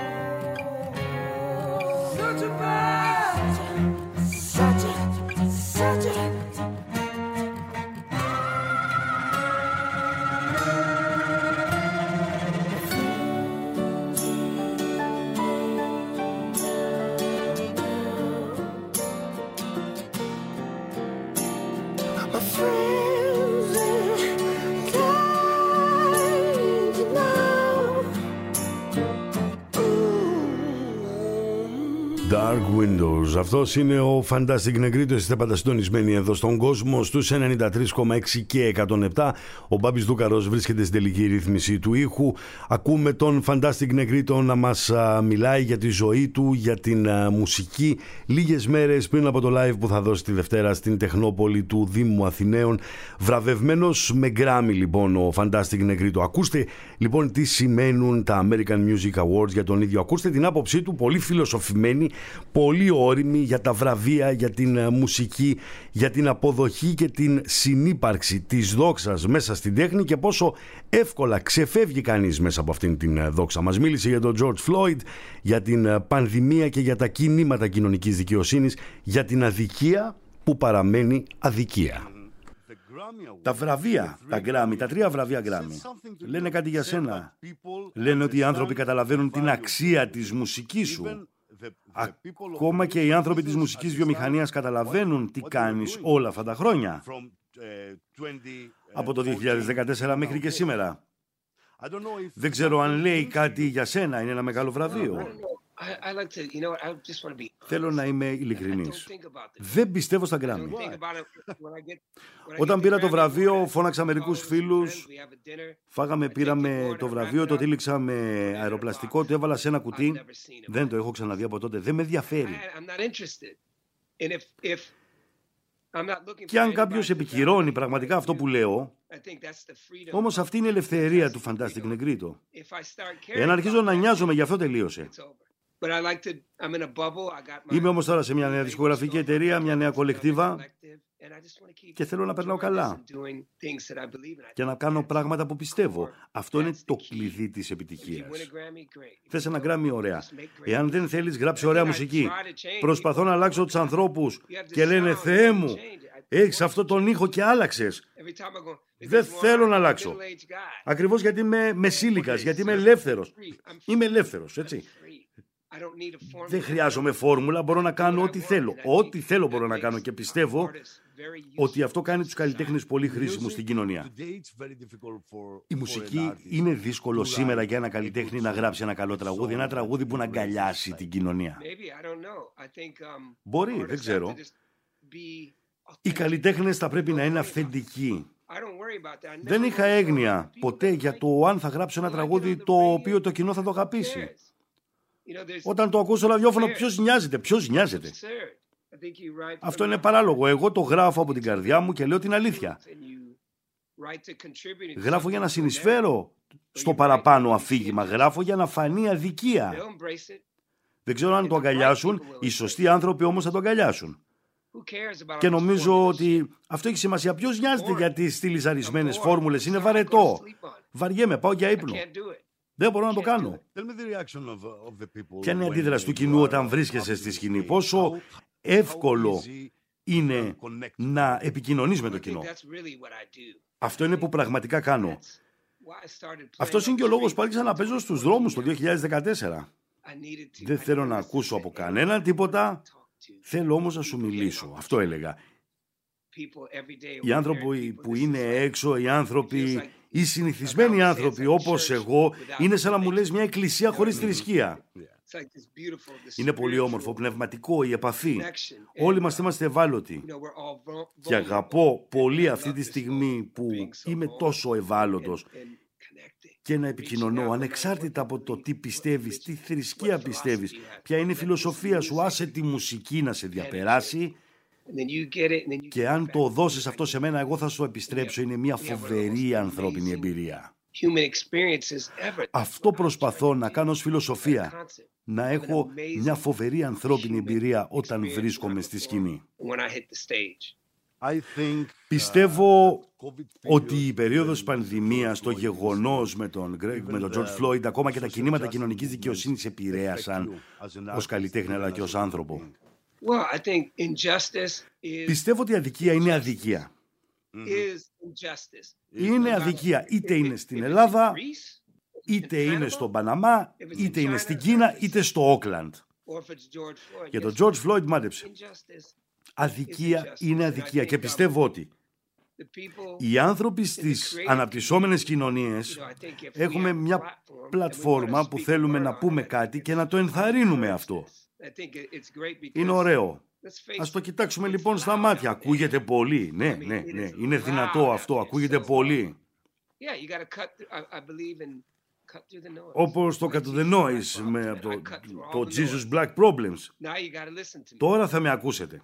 such a bad. Such a, such a Dark Windows. Αυτός είναι ο Fantastic Negrito. Είστε πάντα συντονισμένοι εδώ στον κόσμο στους ενενήντα τρία κόμμα έξι και εκατόν επτά. Ο Μπάμπης Δούκαρος βρίσκεται στην τελική ρύθμιση του ήχου. Ακούμε τον Fantastic Negrito να μας α, μιλάει για τη ζωή του, για την α, μουσική, λίγες μέρες πριν από το live που θα δώσει τη Δευτέρα στην Τεχνόπολη του Δήμου Αθηναίων. Βραβευμένος με Grammy λοιπόν ο Fantastic Negrito. Ακούστε λοιπόν τι σημαίνουν τα American Music Awards για τον ίδιο. Ακούστε την άποψή του, πολύ φιλοσοφημένη, πολύ όρημη για τα βραβεία, για την μουσική, για την αποδοχή και την συνύπαρξη της δόξας μέσα στην τέχνη και πόσο εύκολα ξεφεύγει κανείς μέσα από αυτήν την δόξα. Μας μίλησε για τον George Floyd, για την πανδημία και για τα κινήματα κοινωνικής δικαιοσύνης, για την αδικία που παραμένει αδικία. Τα βραβεία, τα Grammy, τα τρία βραβεία Grammy λένε κάτι για σένα. Λένε ότι οι άνθρωποι καταλαβαίνουν την αξία της μουσικής σου. Ακόμα και οι άνθρωποι της μουσικής βιομηχανίας καταλαβαίνουν τι κάνεις όλα αυτά τα χρόνια. Από το δύο χιλιάδες δεκατέσσερα μέχρι και σήμερα. Δεν ξέρω αν λέει κάτι για σένα, είναι ένα μεγάλο βραβείο. Θέλω να είμαι ειλικρινής. Δεν πιστεύω στα Grammy. Όταν πήρα το βραβείο, φώναξα μερικούς φίλους, φάγαμε, πήραμε το βραβείο, το τύλιξα με αεροπλαστικό, το έβαλα σε ένα κουτί. Δεν το έχω ξαναδεί από τότε. Δεν με ενδιαφέρει. Και αν κάποιος επικυρώνει πραγματικά αυτό που λέω, όμως αυτή είναι η ελευθερία του Fantastic Negrito. Εάν αρχίζω να νοιάζομαι, γι' αυτό τελείωσε. Είμαι όμως τώρα σε μια νέα δισκογραφική εταιρεία, μια νέα κολεκτίβα και θέλω να περνάω καλά και να κάνω πράγματα που πιστεύω. Αυτό είναι το κλειδί της επιτυχίας. Θες ένα Grammy, ωραία. Εάν δεν θέλεις, γράψε ωραία μουσική. Προσπαθώ να αλλάξω τους ανθρώπους και λένε «Θεέ μου, έχεις αυτό τον ήχο και άλλαξες». Δεν θέλω να αλλάξω. Ακριβώς γιατί είμαι μεσήλικας, γιατί είμαι ελεύθερος. Είμαι ελεύθερος, έτσι. Δεν χρειάζομαι φόρμουλα, μπορώ να κάνω ό,τι θέλω. Ό,τι θέλω μπορώ να κάνω και πιστεύω ότι αυτό κάνει τους καλλιτέχνες πολύ χρήσιμους στην κοινωνία. Η μουσική είναι δύσκολο σήμερα για ένα καλλιτέχνη να γράψει ένα καλό τραγούδι, ένα τραγούδι που να αγκαλιάσει την κοινωνία. Μπορεί, δεν ξέρω. Οι καλλιτέχνες θα πρέπει να είναι αυθεντικοί. Δεν είχα έγνοια ποτέ για το αν θα γράψω ένα τραγούδι το οποίο το κοινό θα το αγαπήσει. Όταν το ακούω στο ραδιόφωνο, ποιος νοιάζεται, ποιος νοιάζεται. Αυτό είναι παράλογο. Εγώ το γράφω από την καρδιά μου και λέω την αλήθεια. Γράφω για να συνεισφέρω στο παραπάνω αφήγημα. Γράφω για να φανεί αδικία. Δεν ξέρω αν το αγκαλιάσουν. Οι σωστοί άνθρωποι όμως θα το αγκαλιάσουν. Και νομίζω ότι αυτό έχει σημασία. Ποιος νοιάζεται για τις στυλιζαρισμένες φόρμουλες. Είναι βαρετό. Βαριέμαι, πάω για ύπνο. Δεν μπορώ να το κάνω. Ποια είναι η αντίδραση του κοινού όταν βρίσκεσαι στη σκηνή? Πόσο εύκολο είναι να επικοινωνείς με το κοινό? Αυτό είναι που πραγματικά κάνω. Αυτός είναι και ο λόγος που άρχισα να παίζω στους δρόμους το δύο χιλιάδες δεκατέσσερα. Δεν θέλω να ακούσω από κανέναν τίποτα. Θέλω όμως να σου μιλήσω. Αυτό έλεγα. Οι άνθρωποι που είναι έξω, οι άνθρωποι, οι συνηθισμένοι άνθρωποι όπως εγώ, είναι σαν να μου λες μια εκκλησία χωρίς θρησκεία. Είναι πολύ όμορφο, πνευματικό, η επαφή. Όλοι μας είμαστε ευάλωτοι. Και αγαπώ πολύ αυτή τη στιγμή που είμαι τόσο ευάλωτος και να επικοινωνώ ανεξάρτητα από το τι πιστεύεις, τι θρησκεία πιστεύεις, ποια είναι η φιλοσοφία σου, άσε τη μουσική να σε διαπεράσει. Και αν το δώσεις αυτό σε μένα, εγώ θα σου επιστρέψω. Είναι μια φοβερή ανθρώπινη εμπειρία. Αυτό προσπαθώ να κάνω ως φιλοσοφία. Να έχω μια φοβερή ανθρώπινη εμπειρία όταν βρίσκομαι στη σκηνή. Πιστεύω ότι η περίοδος πανδημίας, το γεγονός με τον Greg, με τον George Floyd, ακόμα και τα κινήματα κοινωνικής δικαιοσύνης επηρέασαν ως καλλιτέχνη αλλά και ως άνθρωπο. Well, I think injustice is... Πιστεύω ότι η αδικία είναι αδικία. Είναι αδικία. Είτε είναι στην Ελλάδα, είτε είναι στον Παναμά, είτε είναι στην Κίνα, είτε στο Όκλαντ. Για τον George Floyd μάντεψε. Αδικία είναι αδικία και πιστεύω ότι οι άνθρωποι στις αναπτυσσόμενες κοινωνίες έχουμε μια πλατφόρμα που θέλουμε να πούμε κάτι και να το ενθαρρύνουμε αυτό. Είναι ωραίο. Ας το κοιτάξουμε λοιπόν στα μάτια. Ακούγεται πολύ. Ναι, ναι, ναι. Είναι δυνατό αυτό. Ακούγεται πολύ. Όπως το Cut to the Noise με το, το Jesus Black Problems. Τώρα θα με ακούσετε.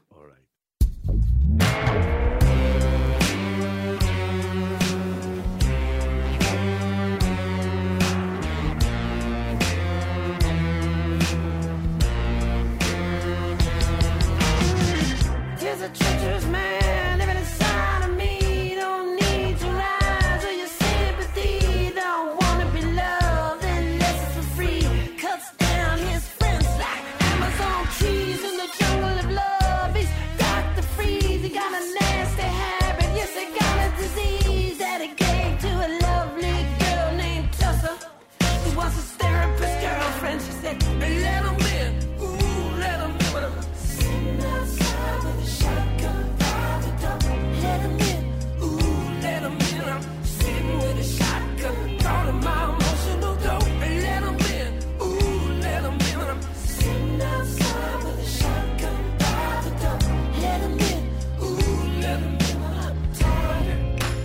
There's a treacherous man living inside of me. Don't need your eyes or your sympathy. Don't wanna be loved unless it's for free. Cuts down his friends like Amazon trees in the jungle of love. He's Doctor Freeze. He got a nasty habit. Yes, he got a disease that he gave to a lovely girl named Tessa. He was his therapist girlfriend. She said, let him in. Ooh, let him in. Sitting outside with a shotgun by the door. Let him in. Ooh, let him in. I'm sitting with a shotgun, calling my emotional door. Let him in. Ooh, let him in. I'm sitting outside with a shotgun by the door. Let him in. Ooh, let him in. I'm tired.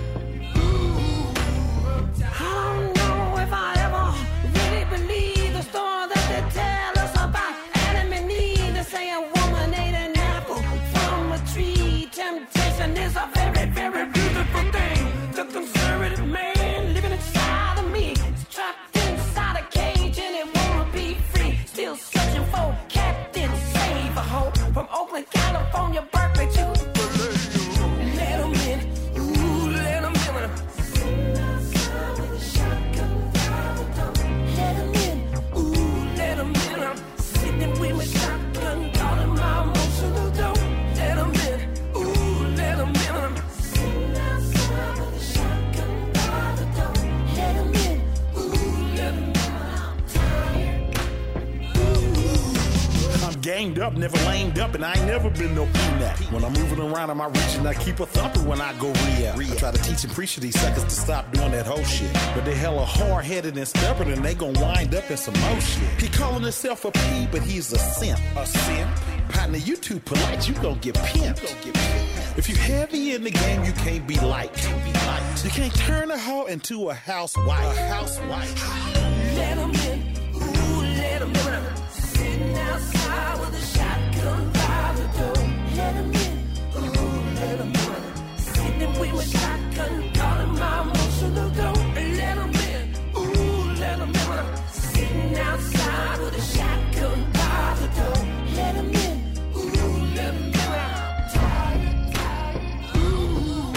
Ooh, I don't know if I ever really believe the story that they tell us about Adam and Eve. They say a woman ate an apple from a tree. Temptation is a very, very beautiful thing. The conservative man living inside of me is trapped inside a cage and it wanna be free. Still searching for Captain Save a Hoe from Oakland, California, Berkeley to let him in. Ooh, let him in. Sitting outside with a shotgun by the door. Let him in. Ooh, let him in. I'm sitting with my shotgun, calling my emotional door. Let him in. Ooh, let him in. I'm sitting outside with a shotgun by the door. Let him in. Ooh, let him in. I'm tired. I'm ganged up, never lamed up, and I ain't never been no peanut. When I'm moving around in my region, I keep a thumping when I go re-up. I try to teach and preach to these suckers to stop doing that whole shit. But they hella hard-headed and stubborn, and they gon' wind up in some more shit. He calling himself a P, but he's a simp. A simp? Partner, you too polite, you gon' get pimped. If you heavy in the game, you can't be light. You can't turn a hoe into a housewife. A housewife. Let him in. Ooh, let him in. Sitting outside with a shotgun by the door. Let him in. Ooh, let him in. Sitting with my shotgun, calling my emotional door. Let him in. Ooh, let him in. Sitting outside with a shotgun by the door. Let him in. Ooh, let him in. I'm tired, tired. Ooh,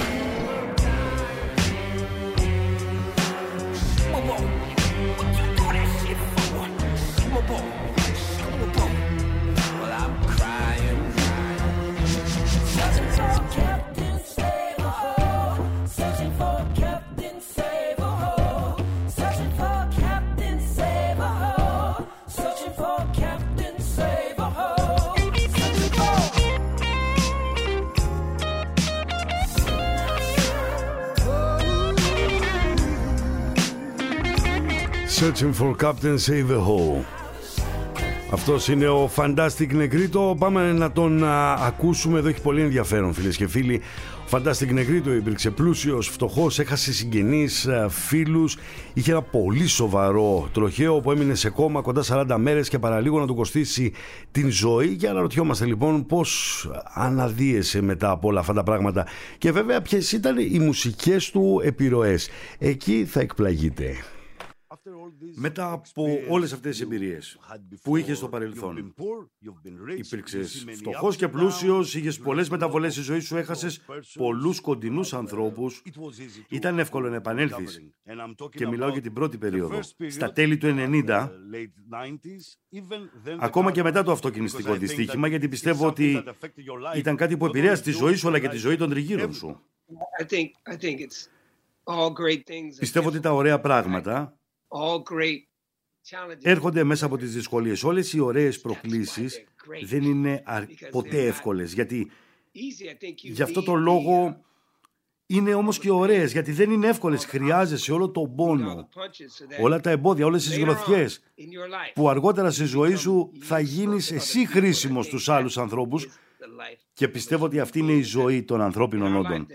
Mobo, what you do that shit for? Mobo, Mobo. Well, I'm crying. Searching for Captain Save a Hoe. Searching for Captain Save a Hoe. Searching for Captain Save a Hoe. Searching for Captain Save a Hoe. Searching for. Searching for Captain Save a Hoe. Αυτός είναι ο Fantastic Negrito. Πάμε να τον α, ακούσουμε. Εδώ έχει πολύ ενδιαφέρον, φίλες και φίλοι. Ο Fantastic Negrito υπήρξε πλούσιος, φτωχός, έχασε συγγενείς, φίλους. Είχε ένα πολύ σοβαρό τροχαίο που έμεινε σε κόμμα κοντά σαράντα μέρες και παραλίγο να του κοστίσει την ζωή. Και αναρωτιόμαστε λοιπόν πώς αναδύεσε μετά από όλα αυτά τα πράγματα. Και βέβαια ποιες ήταν οι μουσικές του επιρροές. Εκεί θα εκπλαγείτε. Μετά από όλες αυτές τις εμπειρίες που είχες στο παρελθόν, υπήρξες φτωχός και πλούσιος, είχες πολλές μεταβολές στη ζωή σου, έχασες πολλούς κοντινούς ανθρώπους. Ήταν εύκολο να επανέλθεις. Και μιλάω για την πρώτη περίοδο, στα τέλη του ενενήντα, ακόμα και μετά το αυτοκινηστικό δυστύχημα, γιατί πιστεύω ότι ήταν κάτι που επηρέασε τη ζωή σου αλλά και τη ζωή των τριγύρων σου. Πιστεύω ότι τα ωραία πράγματα έρχονται μέσα από τις δυσκολίες. Όλες οι ωραίες προκλήσεις δεν είναι ποτέ εύκολες, γιατί γι' αυτό το λόγο Είναι όμως και ωραίες, γιατί δεν είναι εύκολες. Χρειάζεσαι όλο τον πόνο, όλα τα εμπόδια, όλες τις γροθιές, που αργότερα στη ζωή σου θα γίνεις εσύ χρήσιμος στους άλλους ανθρώπους, και πιστεύω ότι αυτή είναι η ζωή των ανθρώπινων όντων.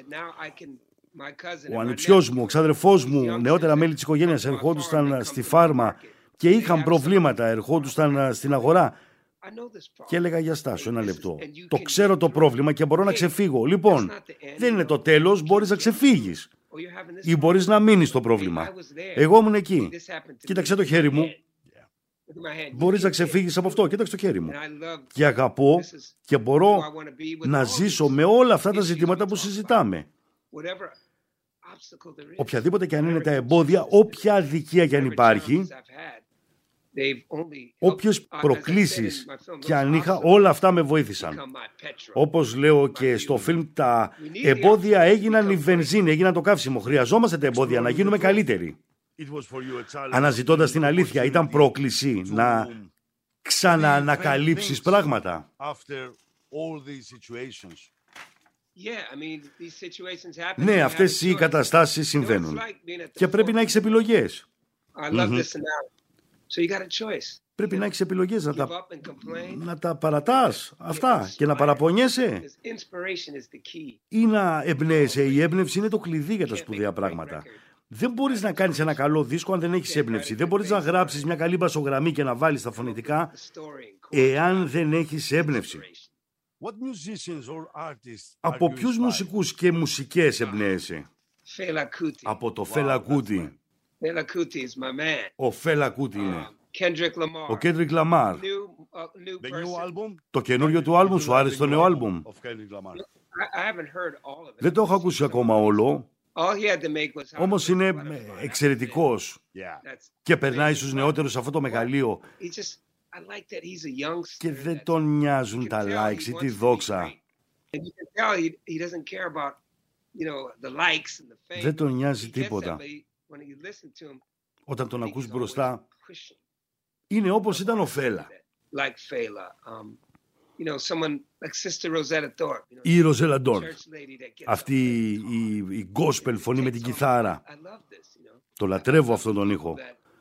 Ο ανιψιός μου, ο ξαδερφός μου, νεότερα μέλη της οικογένειας ερχόντουσαν στη φάρμα και είχαν προβλήματα, ερχόντουσαν στην αγορά και έλεγα για στάσου ένα λεπτό. Το ξέρω το πρόβλημα και μπορώ να ξεφύγω. Λοιπόν, δεν είναι το τέλος, μπορείς να ξεφύγεις ή μπορείς να μείνεις στο πρόβλημα. Εγώ ήμουν εκεί. Κοίταξε το χέρι μου. Μπορείς να ξεφύγεις από αυτό. Κοίταξε το χέρι μου. Και αγαπώ και μπορώ να ζήσω με όλα αυτά τα ζητήματα που συζητάμε. Οποιαδήποτε και αν είναι τα εμπόδια, όποια αδικία και αν υπάρχει, όποιες προκλήσεις και αν είχα, όλα αυτά με βοήθησαν. Όπως λέω και στο φιλμ, τα εμπόδια έγιναν η βενζίνη, έγιναν το καύσιμο. Χρειαζόμαστε τα εμπόδια να γίνουμε καλύτεροι. Αναζητώντας την αλήθεια, ήταν πρόκληση να ξαναανακαλύψεις πράγματα. Ναι, αυτές οι καταστάσεις συμβαίνουν και πρέπει να έχεις επιλογές. Mm-hmm. Πρέπει να έχεις επιλογές, να τα, να τα παρατάς αυτά και να παραπονιέσαι ή να εμπνέεσαι. Η έμπνευση είναι το κλειδί για τα σπουδαία πράγματα. Δεν μπορείς να κάνεις ένα καλό δίσκο αν δεν έχεις έμπνευση. Δεν μπορείς να γράψεις μια καλή μπασογραμμή και να βάλεις τα φωνητικά εάν δεν έχεις έμπνευση. Από ποιους μουσικούς και μουσικές εμπνέεσαι? Από το Φέλα Κούτι. Ο Φέλα Κούτι είναι. Ο Κέντρικ Λαμάρ. Το καινούριο του άλμπουμ, σου άρεσε το νέο άλμπουμ? Δεν το έχω ακούσει ακόμα όλο. Όμως είναι εξαιρετικός και περνάει στους νεότερους αυτό το μεγαλείο και δεν τον νοιάζουν τα likes ή τη δόξα. Δεν τον νοιάζει τίποτα. Όταν τον ακούς μπροστά, είναι όπως ήταν ο Φέλα. Η Ροζέλα Ντόρτ, αυτή η, η gospel φωνή με την κιθάρα. Το λατρεύω αυτόν τον ήχο.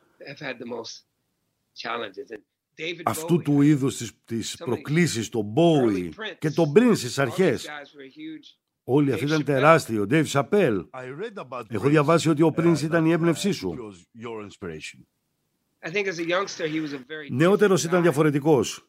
Αυτού του είδους τις, τις προκλήσεις, τον Bowie και τον Prince στις αρχές. Όλοι αυτοί ήταν τεράστιοι. Ο Dave Chappelle. Έχω διαβάσει ότι ο Prince ήταν η έμπνευσή σου. Νεότερος ήταν διαφορετικός.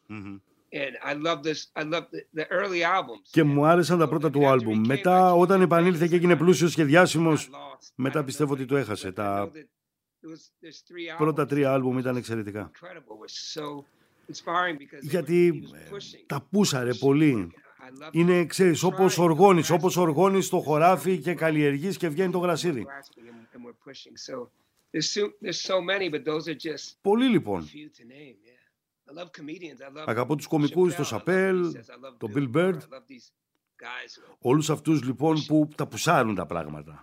Και μου άρεσαν τα πρώτα του άλμπουμ. Μετά, όταν επανήλθε και έγινε πλούσιος και διάσημος, μετά πιστεύω ότι το έχασε. Τα πρώτα τρία άλμπουμ ήταν εξαιρετικά. Γιατί τα πούσαρε πολύ. Είναι, ξέρεις, όπως οργώνεις, όπως οργώνεις στο χωράφι και καλλιεργείς και βγαίνει το γρασίδι. Πολύ λοιπόν. Αγαπώ τους κωμικούς, τον Σαπέλ, τον Bill Bird, όλους αυτούς λοιπόν που τα πουσάρουν τα πράγματα.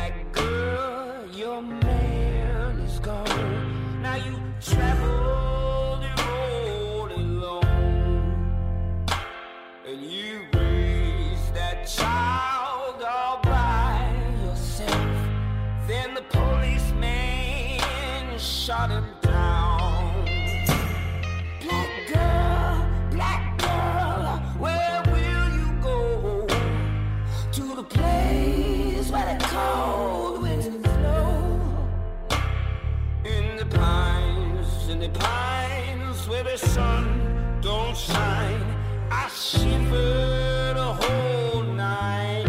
Travel cold winds blow in the pines, in the pines where the sun don't shine. I shiver the whole night.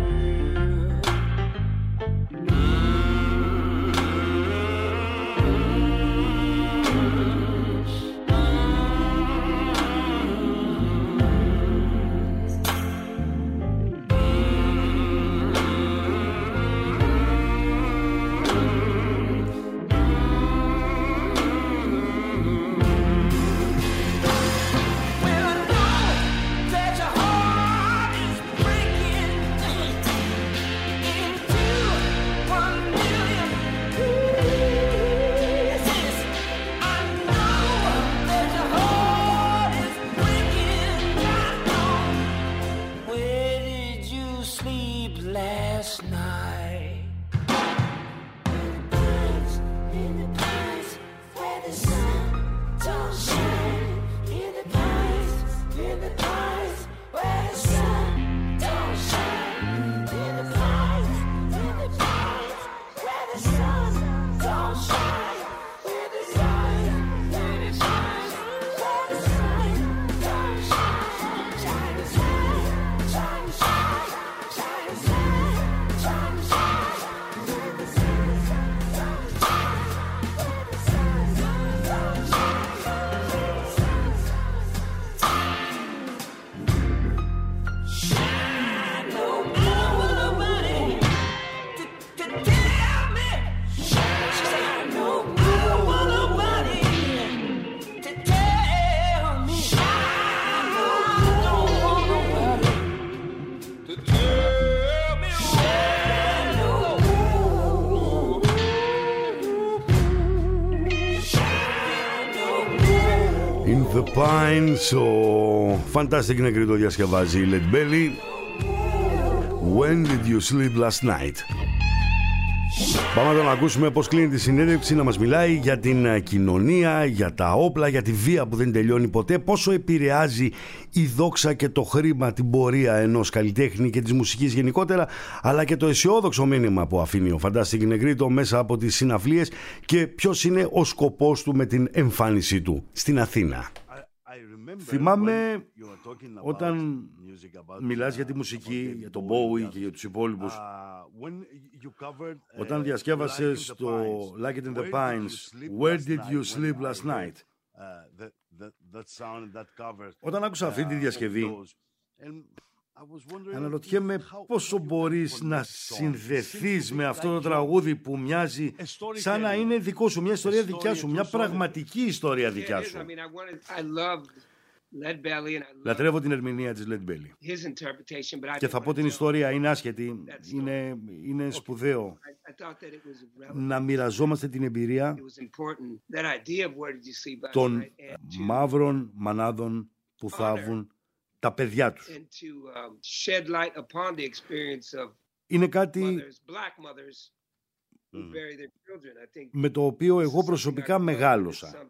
The Pines, ο Fantastic Negri το διασκευάζει η Led Belly. When did you sleep last night? Πάμε να τον ακούσουμε πως κλείνει τη συνέντευξη, να μας μιλάει για την κοινωνία, για τα όπλα, για τη βία που δεν τελειώνει ποτέ, πόσο επηρεάζει η δόξα και το χρήμα την πορεία ενός καλλιτέχνη και της μουσικής γενικότερα, αλλά και το αισιόδοξο μήνυμα που αφήνει ο Fantastic Negrito μέσα από τις συναυλίες και ποιος είναι ο σκοπός του με την εμφάνισή του στην Αθήνα. Θυμάμαι όταν μιλάς για τη μουσική, για τον Bowie και για τους υπόλοιπους, όταν διασκεύασες το Like It in the Pines, Where did you sleep last night? Όταν άκουσα αυτή τη διασκευή, αναρωτιέμαι πόσο μπορείς να συνδεθείς με αυτό το τραγούδι που μοιάζει σαν να είναι δικό σου, μια ιστορία δικιά σου, μια πραγματική ιστορία δικιά σου. Λατρεύω την ερμηνεία της Led Belly και θα πω την ιστορία, είναι άσχετη, είναι, είναι σπουδαίο να μοιραζόμαστε την εμπειρία των μαύρων μανάδων που θάβουν τα παιδιά τους. Είναι κάτι με το οποίο εγώ προσωπικά μεγάλωσα.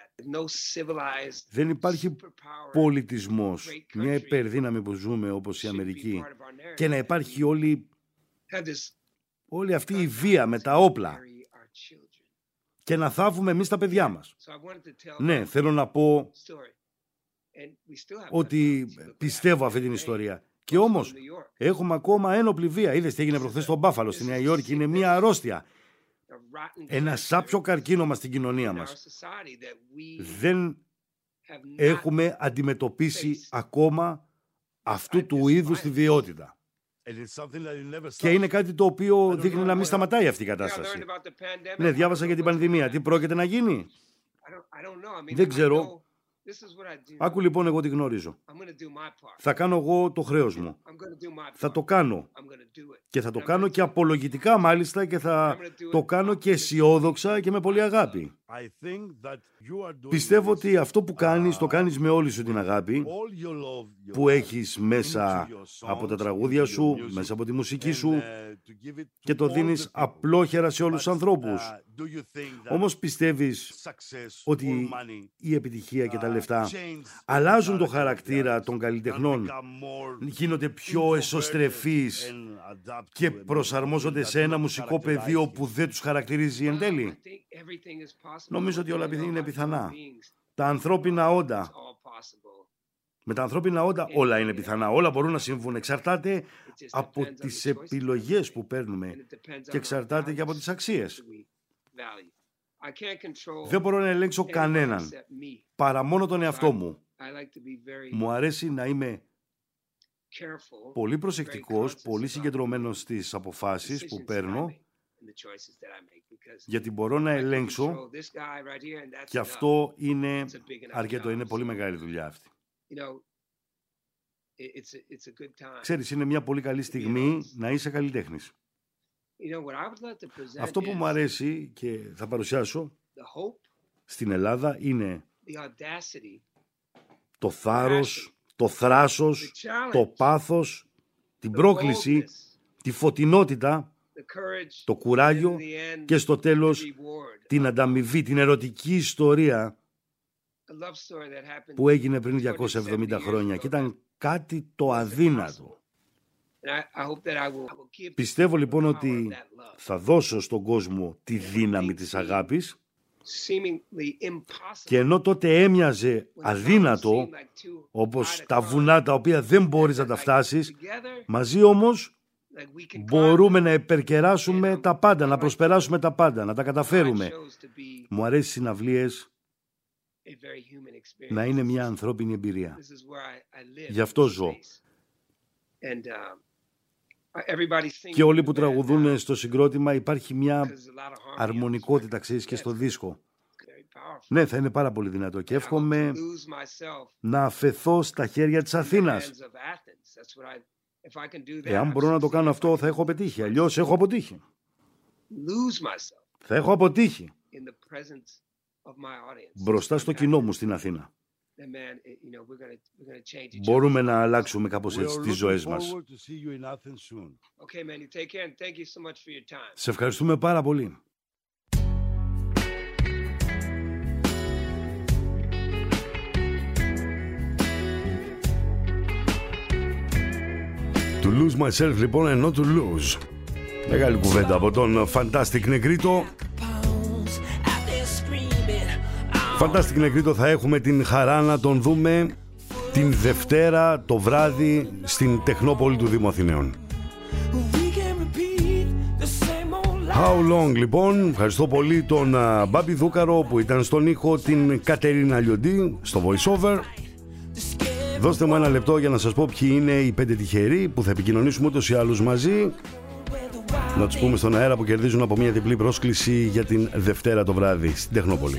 Δεν υπάρχει πολιτισμός, μια υπερδύναμη που ζούμε όπως η Αμερική, και να υπάρχει όλη, όλη αυτή η βία με τα όπλα και να θάβουμε εμείς τα παιδιά μας. Ναι, θέλω να πω ότι πιστεύω αυτή την ιστορία. Και όμως έχουμε ακόμα ένοπλη βία. Είδες τι έγινε προχθές στο Μπάφαλο, στη Νέα Υόρκη. Είναι μια αρρώστια. Ένα σάπιο καρκίνωμα στην κοινωνία μας. Δεν έχουμε αντιμετωπίσει ακόμα αυτού του είδους τη βιαιότητα. Και είναι κάτι το οποίο δείχνει να μην σταματάει αυτή η κατάσταση. Ναι, διάβασα για την πανδημία. Τι πρόκειται να γίνει? Δεν ξέρω. Άκου λοιπόν, εγώ τη γνωρίζω. Θα κάνω εγώ το χρέος μου. Θα το κάνω. Και θα το κάνω και απολογητικά μάλιστα, και θα το κάνω και αισιόδοξα και με πολύ αγάπη. Πιστεύω ότι αυτό που κάνεις, το κάνεις με όλη σου την αγάπη που έχεις μέσα από τα τραγούδια σου, μέσα από τη μουσική σου, και το δίνεις απλόχερα σε όλους τους ανθρώπους. Όμως πιστεύεις ότι η επιτυχία και τα λεφτά αλλάζουν το χαρακτήρα των καλλιτεχνών, γίνονται πιο εσωστρεφείς και προσαρμόζονται σε ένα μουσικό πεδίο που δεν τους χαρακτηρίζει εν τέλει? Νομίζω ότι όλα είναι πιθανά. Τα ανθρώπινα όντα. Με τα ανθρώπινα όντα όλα είναι πιθανά. Όλα μπορούν να συμβούν. Εξαρτάται από τις επιλογές που παίρνουμε και εξαρτάται και από τις αξίες. Δεν μπορώ να ελέγξω κανέναν παρά μόνο τον εαυτό μου. Μου αρέσει να είμαι πολύ προσεκτικός, πολύ συγκεντρωμένος στις αποφάσεις που παίρνω, γιατί μπορώ να ελέγξω και αυτό είναι αρκετό, είναι πολύ μεγάλη δουλειά αυτή. Ξέρεις, είναι μια πολύ καλή στιγμή να είσαι καλλιτέχνης. Αυτό που μου αρέσει και θα παρουσιάσω στην Ελλάδα είναι το θάρρος, το θράσος, το πάθος, την πρόκληση, τη φωτεινότητα, το κουράγιο και στο τέλος την ανταμοιβή, την ερωτική ιστορία που έγινε πριν διακόσια εβδομήντα χρόνια και ήταν κάτι το αδύνατο. Πιστεύω λοιπόν ότι θα δώσω στον κόσμο τη δύναμη της αγάπης και ενώ τότε έμοιαζε αδύνατο, όπως τα βουνά τα οποία δεν μπορείς να τα φτάσεις, μαζί όμως μπορούμε να υπερκεράσουμε τα πάντα, να προσπεράσουμε τα πάντα, να τα καταφέρουμε. Μου αρέσει οι συναυλίες να είναι μια ανθρώπινη εμπειρία. Γι' αυτό ζω. Και όλοι που τραγουδούν στο συγκρότημα υπάρχει μια αρμονικότητα, ξέρεις, και στο δίσκο. Ναι, θα είναι πάρα πολύ δυνατό και εύχομαι να αφεθώ στα χέρια της Αθήνας. Εάν μπορώ να το κάνω αυτό θα έχω πετύχει, αλλιώς έχω αποτύχει. Θα έχω αποτύχει μπροστά στο κοινό μου στην Αθήνα. Μπορούμε να αλλάξουμε κάπως έτσι τις ζωές μας. Σε ευχαριστούμε πάρα πολύ. To lose myself λοιπόν and not to lose. Μεγάλη κουβέντα από τον Fantastic Negrito. Fantastic Negrito θα έχουμε την χαρά να τον δούμε την Δευτέρα το βράδυ στην Τεχνόπολη του Δήμου Αθηναίων. How long λοιπόν. Ευχαριστώ πολύ τον uh, Μπάμπη Δούκαρο που ήταν στον ήχο, την Κατερίνα Λιοντή στο voiceover. Δώστε μου ένα λεπτό για να σας πω ποιοι είναι οι πέντε τυχεροί που θα επικοινωνήσουμε ούτως ή άλλους μαζί. Να τους πούμε στον αέρα που κερδίζουν από μια διπλή πρόσκληση για την Δευτέρα το βράδυ στην Τεχνόπολη.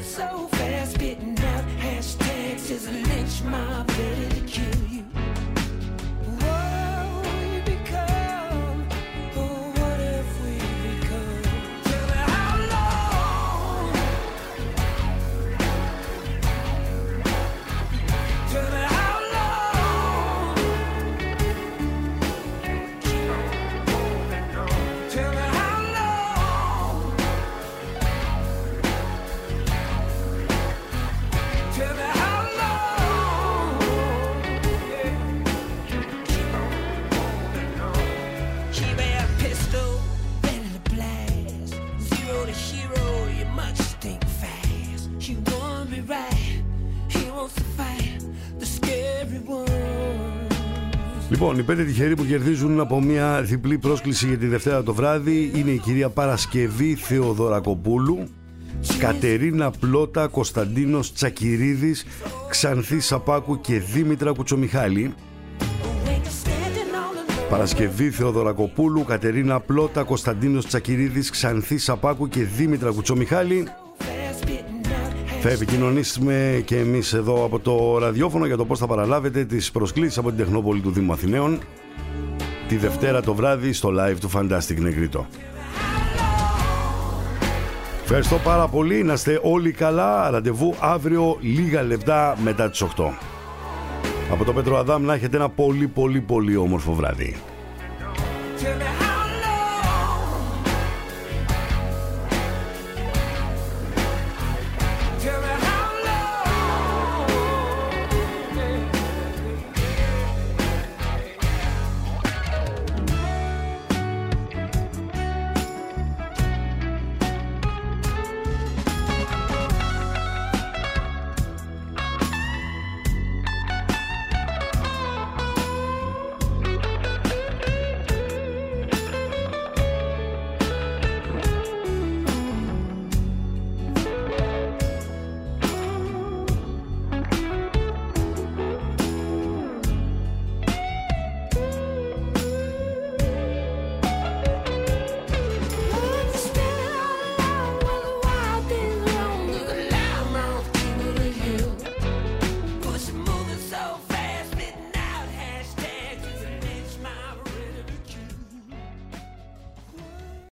Λοιπόν, οι πέντε τυχεροί που κερδίζουν από μια διπλή πρόσκληση για τη Δευτέρα το βράδυ είναι η κυρία Παρασκευή Θεοδωρακοπούλου, Κατερίνα Πλώτα, Κωνσταντίνος Τσακυρίδης, Ξανθή Σαπάκου και Δήμητρα Κουτσομιχάλη. Παρασκευή Θεοδωρακοπούλου, Κατερίνα Πλώτα, Κωνσταντίνος Τσακυρίδης, Ξανθή Σαπάκου και Δήμητρα Κουτσομιχάλη. Θα επικοινωνήσουμε και εμείς εδώ από το ραδιόφωνο για το πώς θα παραλάβετε τις προσκλήσεις από την Τεχνόπολη του Δήμου Αθηναίων τη Δευτέρα το βράδυ στο live του Fantastic Negrito. Ευχαριστώ πάρα πολύ, να είστε όλοι καλά. Ραντεβού αύριο λίγα λεπτά μετά τις οκτώ. Από το Πέτρο Αδάμ να έχετε ένα πολύ πολύ πολύ όμορφο βράδυ.